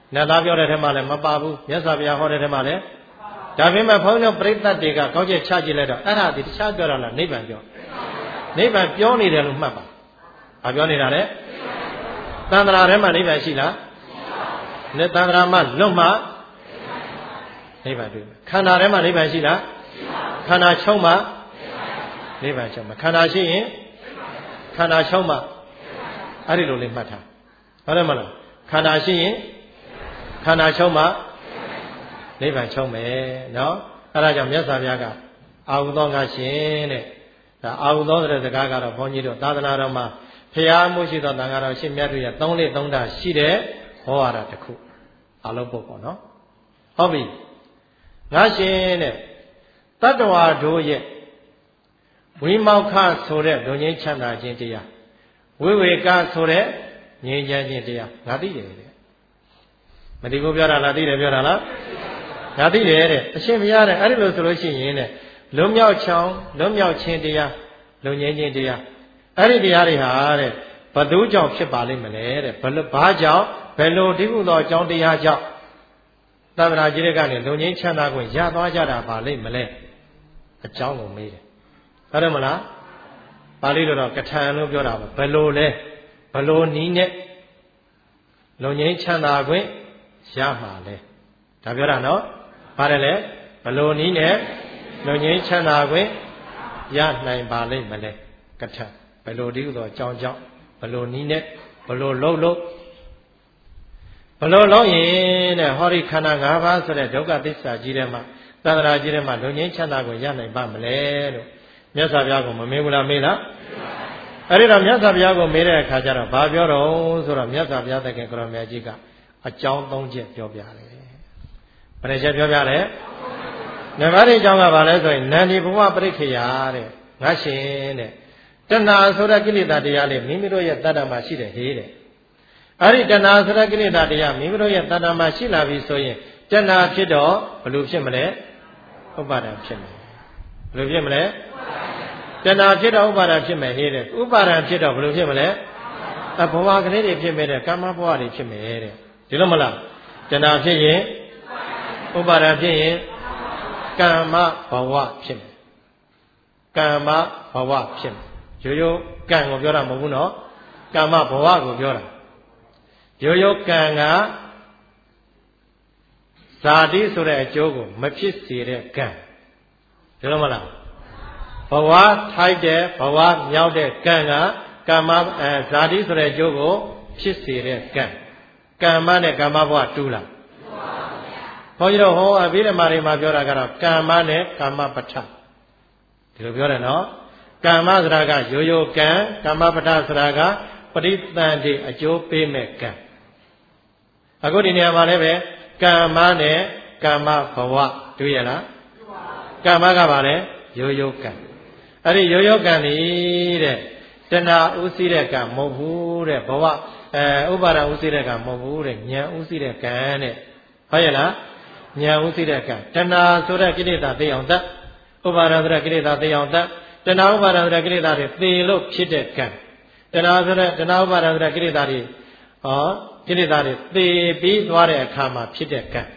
နတ်သားပြောတဲ့ထဲမှာလည်းမပါဘူးမြတ်စွာဘုရားဟောတဲ့ထဲမှာလည်းဒါပေမဲ့ဘုန်းကြီးတို့ပြိဿတ်တွေကကောင်းချက်ချကြည့်လိုက်တော့အဲ့ဒါဒီတခြားပြောတာလားနိဗ္ဗာန်ပြောနိဗ္ဗာန်ပြောနေတယ်လို့မှတ်ပါဘာပြောနေတာလဲသန္တရာထဲမှာနိဗ္ဗာန်ရှိလားနဲ့သန္တရာမှာလွတ်မှနိဗ္ဗာန်တွေ့ခန္ဓာထဲမှာနိဗ္ဗာန်ရှိလားခန္ဓာချုပ်မှနိဗ္ဗာန်ချုပ်မှခန္ဓာရှိရင်ခန္ဓာချုပ်မှအဲ့ဒီလိုလေးမှတ်ထားဟုတ်တယ်မလားခန္ဓာရှိရင်ခန္ဓာချုပ်မှနိဗ္ဗာန်ချုပ်မယ်နော်အဲ့ဒါကြောင့်မြတ်စွာဘုရားကအာဟုသောငါရှင်တဲ့ဒါအာဟုသောဆိုတဲ့စကားကတော့ဘုန်းကြီးတို့သာသနာတော်မှာဖျားမှုရှိသောတန်ခါတော်ရှင်မြတ်တို့ရဲ့3 လေး 3 ဓာတ်ရှိတဲ့ဟောရတာတစ်ခုအလုံးပုတ်ပေါ့နော်ဟုတ်ပြီငါရှင်တဲ့တတ္တဝါတို့ရဲ့ဝိမောက္ခဆိုတဲ့လူငင်းချမ်းသာခြင်းတရားဝိဝေကဆိုတဲ့ငြိမ်းချမ်းခြင်းတရားငါသိတယ်တဲ့မသိဘူးပြောတာလားသိတယ်ပြောတာလားငါသိတယ်တဲ့အရှင်ဘုရားတဲ့အဲ့ဒီလိုဆိုလို့ရှိရင်တဲ့လွတ်မြောက်ချောင်းလွတ်မြောက်ခြင်းတရားလူငင်းခြင်းတရားအဲ့ဒီတရားတွေဟာတဲ့ဘယ်သူကြောင့်ဖြစ်ပါလိမ့်မလဲတဲ့ဘာကြောင့်ဘယ်လိုဒီဟုသောအကြောင်းတရားကြောင့်သဗ္ဗရာကြီးတွေကနေလူငင်းချမ်းသာခွင့်ရသွားကြတာပါလိမ့်မလဲအကြောင်းကိုမေးတယ်ဟုတ်တယ်မလားပါဠိလိုတော့ကထံလို့ပြောတာပဲဘယ်လိုလဲဘယ်လိုနည်းနဲ့လုံငိမ့်ချမ်းသာခွင့်ရမှာလဲဒါပြောတာနော်ပါတယ်လေဘယ်လိုနည်းနဲ့လုံငိမ့်ချမ်းသာခွင့်ရနိုင်ပါလိမ့်မလဲကထံဘယ်လိုဒီဟုသောအကြောင်းကြောင့်ဘယ်လိုနည်းနဲ့ဘယ်လိုလုပ်ဘယ်လိုလုပ်ရင်တဲ့ဟောဒီခန္ဓာ၅ပါးဆိုတဲ့ဒုက္ခသစ္စာကြီးထဲမှာသန္တရာကြီးထဲမှာလုံငိမ့်ချမ်းသာခွင့်ရနိုင်ပါမလဲလို့မြတ်စွာဘုရားကိုမမေးဘူးလားမေးလားအဲ့ဒီတော့မြတ်စွာဘုရားကိုမေးတဲ့အခါကျတော့ဘာပြောတော့ဆိုတော့မြတ်စွာဘုရားသခင်ကိုရောင်မြတ်ကြီးကအကြောင်း၃ချက်ပြောပြတယ်ဘယ်နှချက်ပြောပြလဲနံပါတ်1အကြောင်းကဘာလဲဆိုရင်နန္ဒီဘဝပရိက္ခယာတဲ့ငါရှင်တဲ့တဏှာဆိုတဲ့ကိလေသာတရားလေးမိမိတို့ရဲ့တတ္တမှာရှိတယ်ဟေးတဲ့အဲ့ဒီတဏှာဆိုတဲ့ကိလေသာတရားမိမိတို့ရဲ့တတ္တမှာရှိလာပြီဆိုရင်တဏှာဖြစ်တော့ဘယ်လိုဖြစ်မလဲဥပါဒံဖြစ်မယ်ဘယ်လိုဖြစ်မလဲတဏှာဖြစ်တော့ဥပါဒံဖြစ်မယ်ဟေးတဲ့ဥပါဒံဖြစ်တော့ဘယ်လိုဖြစ်မလဲဘဝကလေးတွေဖြစ်မယ်တဲ့ကာမဘဝတွေဖြစ်မယ်တဲ့ဒီလိုမလားတဏှာဖြစ်ရင်ဥပါဒံဖြစ်ရင်ကာမဘဝဖြစ်မယ်ကာမဘဝဖြစ်မယ်ရိုးရိုးကံကိုပြောတာမဟုတ်ဘူးနော်ကာမဘဝကိုပြောတာရိုးရိုးကံကဇာတိဆိုတဲ့အကျိုးကိုမဖြစ်စေတဲ့ကံဒီလိုမလားဘဝထိုက်တဲ့ဘဝမြောက်တဲ့ကံကကာမဇာတိဆိုတဲ့အကျိုးကိုဖြစ်စေတဲ့ကံကမ္မနဲ့ကာမဘဝတူလားဘုန်းကြီးတို့ဟောအဘိဓမ္မာတွေမှာပြောတာကတော့ကာမနဲ့ကာမပဋ္ဌဒီလိုပြောတယ်နော်ကာမဆိုတာကရိုးရိုးကံကာမပဋ္ဌဆိုတာကပရိသန္တိအကျိုးပေးမဲ့ကံအခုဒီနေရာမှာလည်းပဲကာမနဲ့ကာမဘဝတွေ့ရလားကာမကပါလေရိုးရိုးကံအဲ့ဒီရိုးရိုးကံနေတဲ့တဏှာဥသိတဲ့ကံမဟုတ်ဘူးတဲ့ဘဝဥပါဒဥသိတဲ့ကံမဟုတ်ဘူးတဲ့ဉာဏ်ဥသိတဲ့ကံတဲ့ဟုတ်ရဲ့လားဉာဏ်ဥသိတဲ့ကံတဏှာဆိုတဲ့ကိလေသာသိအောင်တတ်ဥပါဒဆိုတဲ့ကိလေသာသိအောင်တတ်တဏှာဥပါဒဆိုတဲ့ကိလေသာတွေသိလို့ဖြစ်တဲ့ကံတဏှာဆိုတဲ့တဏှာဥပါဒဆိုတဲ့ကိလေသာတွေကိလေသာတွေသိပြီးသွားတဲ့အခါမှာဖြစ်တဲ့ကံ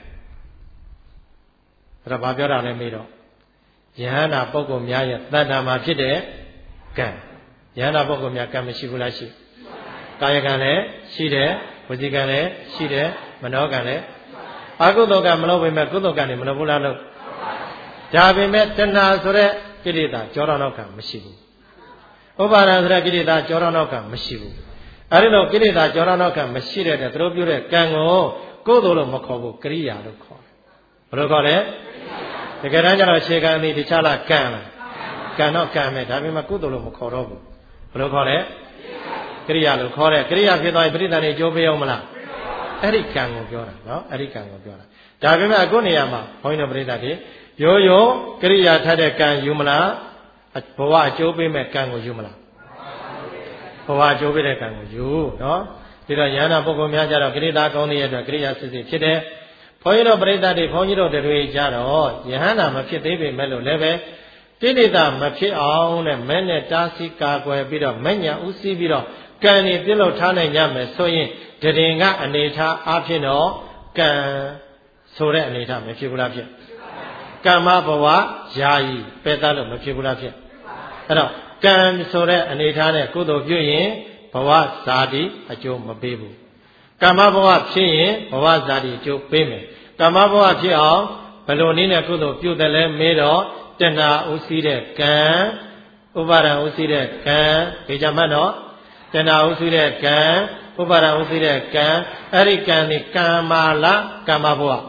အဲ့ဒါဘာပြောတာလဲမေးတော့ယဟန္တာပုဂ္ဂိုလ်များရဲ့တဏ္ဍာမှာဖြစ်တဲ့ကံယဟန္တာပုဂ္ဂိုလ်များကံမရှိဘူးလားရှိကာယကံလည်းရှိတယ်ဝစီကံလည်းရှိတယ်မနောကံလည်းအကုသိုလ်ကံမလုပ်ပေမဲ့ကုသိုလ်ကံတွေမလုပ်ဘူးလားလို့ဒါပေမဲ့တဏှာဆိုတဲ့ကိလေသာကြောရနောကံမရှိဘူးဥပါဒံဆိုတဲ့ကိလေသာကြောရနောကံမရှိဘူးအဲဒီလိုကိလေသာကြောရနောကံမရှိတဲ့သူတို့ပြုတဲ့ကံကိုကုသိုလ်လို့မခေါ်ဘူးကရိယာလို့ခေါ်တယ်ဘယ်လိုခေါ်လဲတကယ်တမ်းကျတော့ခြေကံသည်တခြားလားကံလားကံတော့ကံပဲဒါပေမဲ့ကုသိုလ်လို့မခေါ်တော့ဘူးဘယ်လိုခေါ်လဲကရိယာလို့ခေါ်တယ်ကရိယာဖြစ်သွားရင်ပရိသတ်နေအကျိုးပေးအောင်မလားအဲ့ဒီကံကိုပြောတာနော်အဲ့ဒီကံကိုပြောတာဒါပေမဲ့အခုနေရာမှာဘုန်းကြီးတို့ပရိသတ်တွေရိုးရိုးကရိယာထတဲ့ကံယူမလားဘဝအကျိုးပေးမဲ့ကံကိုယူမလားဘဝအကျိုးပေးတဲ့ကံကိုယူနော်ဒီတော့ယန္တာပုဂ္ဂိုလ်များကြတော့ကရိတာကောင်းတဲ့အတွက်ကရိယာစစ်စစ်ဖြစ်တယ်ဘုန်းကြီးတို့ပရိသတ်တွေဘုန်းကြီးတို့တွေကြတော့ယဟန္တာမဖြစ်သေးပေမဲ့လို့လည်းပဲကိလေသာမဖြစ်အောင်နဲ့မဲ့နဲ့တားဆီးကာကွယ်ပြီးတော့မဲ့ညာဥစည်းပြီးတော့ကံနေပြုလုပ်ထားနိုင်ကြမယ်ဆိုရင်တရင်ကအနေထားအဖြစ်တော့ကံဆိုတဲ့အနေထားမဖြစ်ဘူးလားဖြစ်ကမ္မဘဝယာယီပယ်တတ်လို့မဖြစ်ဘူးလားဖြစ်အဲ့တော့ကံဆိုတဲ့အနေထားနဲ့ကုသိုလ်ပြုရင်ဘဝဇာတိအကျိုးမပေးဘူးကမ္မဘဝဖြစ်ရင်ဘဝဇာတိအကျိုးပေးမယ်ကမ္မဘဝဖြစ်အောင်ဘယ်လိုနည်းနဲ့ကုသိုလ်ပြုတယ်လဲမေးတော့တဏှာဥသိတဲ့ကံဥပါဒံဥသိတဲ့ကံဒီကြမှာတော့တဏှာဥသိတဲ့ကံဥပါဒံဥသိတဲ့ကံအဲ့ဒီကံนี่ကမ္မာလားကမ္မဘဝ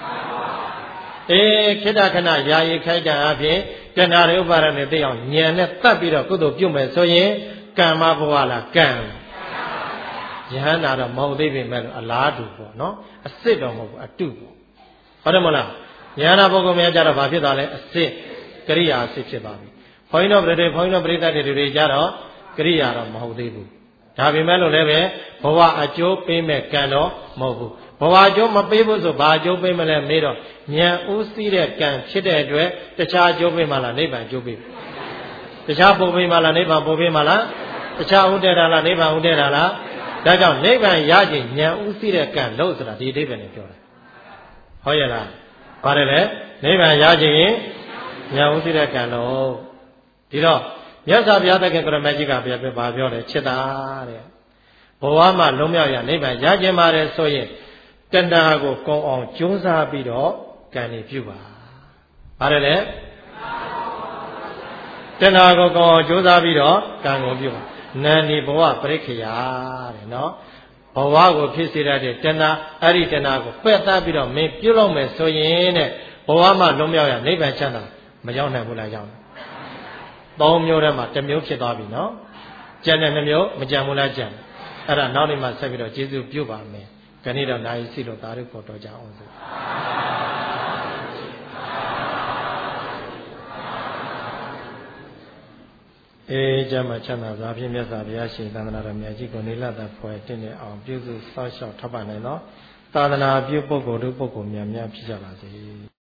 ခေတ္တခဏယာယီခိုက်တံအဖြစ်တဏှာတွေဥပါဒံတွေသိအောင်ဉာဏ်နဲ့တတ်ပြီးတော့ကုသိုလ်ပြုမယ်ဆိုရင်ကမ္မဘဝလားကံယဟန္တာတော့မဟုတ်သေးပေမဲ့အလားတူပေါ့နော်အစစ်တော့မဟုတ်ဘူးအတုပေါ့ဟုတ်တယ်မလားယဟန္တာပုဂ္ဂိုလ်များကြတော့ဘာဖြစ်သွားလဲအစစ်ကရိယာအစစ်ဖြစ်သွားပြီဘုန်းကြီးတို့ပြိဿတွေကြတော့ကရိယာတော့မဟုတ်သေးဘူးဒါပေမဲ့လို့လည်းပဲဘဝအကျိုးပေးမဲ့ကံတော့မဟုတ်ဘူးဘဝအကျိုးမပေးဘူးဆိုဘာအကျိုးပေးမလဲမေးတော့ဉာဏ်ဥသိတဲ့ကံဖြစ်တဲ့အတွက်တခြားအကျိုးပေးမှလားနိဗ္ဗာန်အကျိုးပေးတခြားပို့ပေးမှလားနိဗ္ဗာန်ပို့ပေးမှလားတခြားဥဒ္ဒေတာလားနိဗ္ဗာန်ဥဒ္ဒေတာလားဒါကြောင့်နိဗ္ဗာန်ရခြင်းဉာဏ်ဥသိတဲ့ကံလို့ဆိုတာဒီအဓိပ္ပာယ်နဲ့ပြောတာဟုတ်ရဲ့လားပါတယ်လေနိဗ္ဗာန်ရခြင်းဉာဏ်ဥသိတဲ့ကံလို့ဒီတော့မြတ်စွာဘုရားသခင်ကရမကြီးကဘာပြောလဲချစ်တာတဲ့ဘဝမှာလုံးမြောက်ရနိဗ္ဗာန်ရခြင်းပါတယ်ဆိုရင်တဏှာကိုကုံအောင်ကြိုးစားပြီးတော့ကံနေပြုပါပါတယ်လေတဏှာကိုကုံအောင်ကြိုးစားပြီးတော့ကံကိုပြုပါနန္ဒီဘဝပရိက္ခယာတဲ့နော်ဘဝကိုဖြစ်စေတဲ့တဏှာအဲ့ဒီတဏှာကိုပယ်တတ်ပြီးတော့မင်းပြုလုပ်မယ်ဆိုရင်တဲ့ဘဝမှာလုံးမြောက်ရနိဗ္ဗာန်ချမ်းသာမရောက်နိုင်ဘူးလားရောက်သုံးမျိုးထဲမှာတစ်မျိုးဖြစ်သွားပြီနော်ကျန်တဲ့နှမျိုးမကြံဘူးလားကြံအဲ့ဒါနောက်နေ့မှဆက်ပြီးတော့ကျေးဇူးပြုပါမယ်ခဏတော့နိုင်စီလို့သာဓုခေါ်တော်ကြအောင်စို့ကျမ်းမှာချမ်းသာစွာဖြင့်မြတ်စွာဘုရားရှင်သန္တနာတော်မြတ်ကြီးကိုနေလတ်ဖွယ်တည်နေအောင်ပြုစုစောင့်ရှောက်ထောက်ပံ့နိုင်သောသာသနာပြုပုဂ္ဂိုလ်တို့ပုဂ္ဂိုလ်များများဖြစ်ကြပါစေ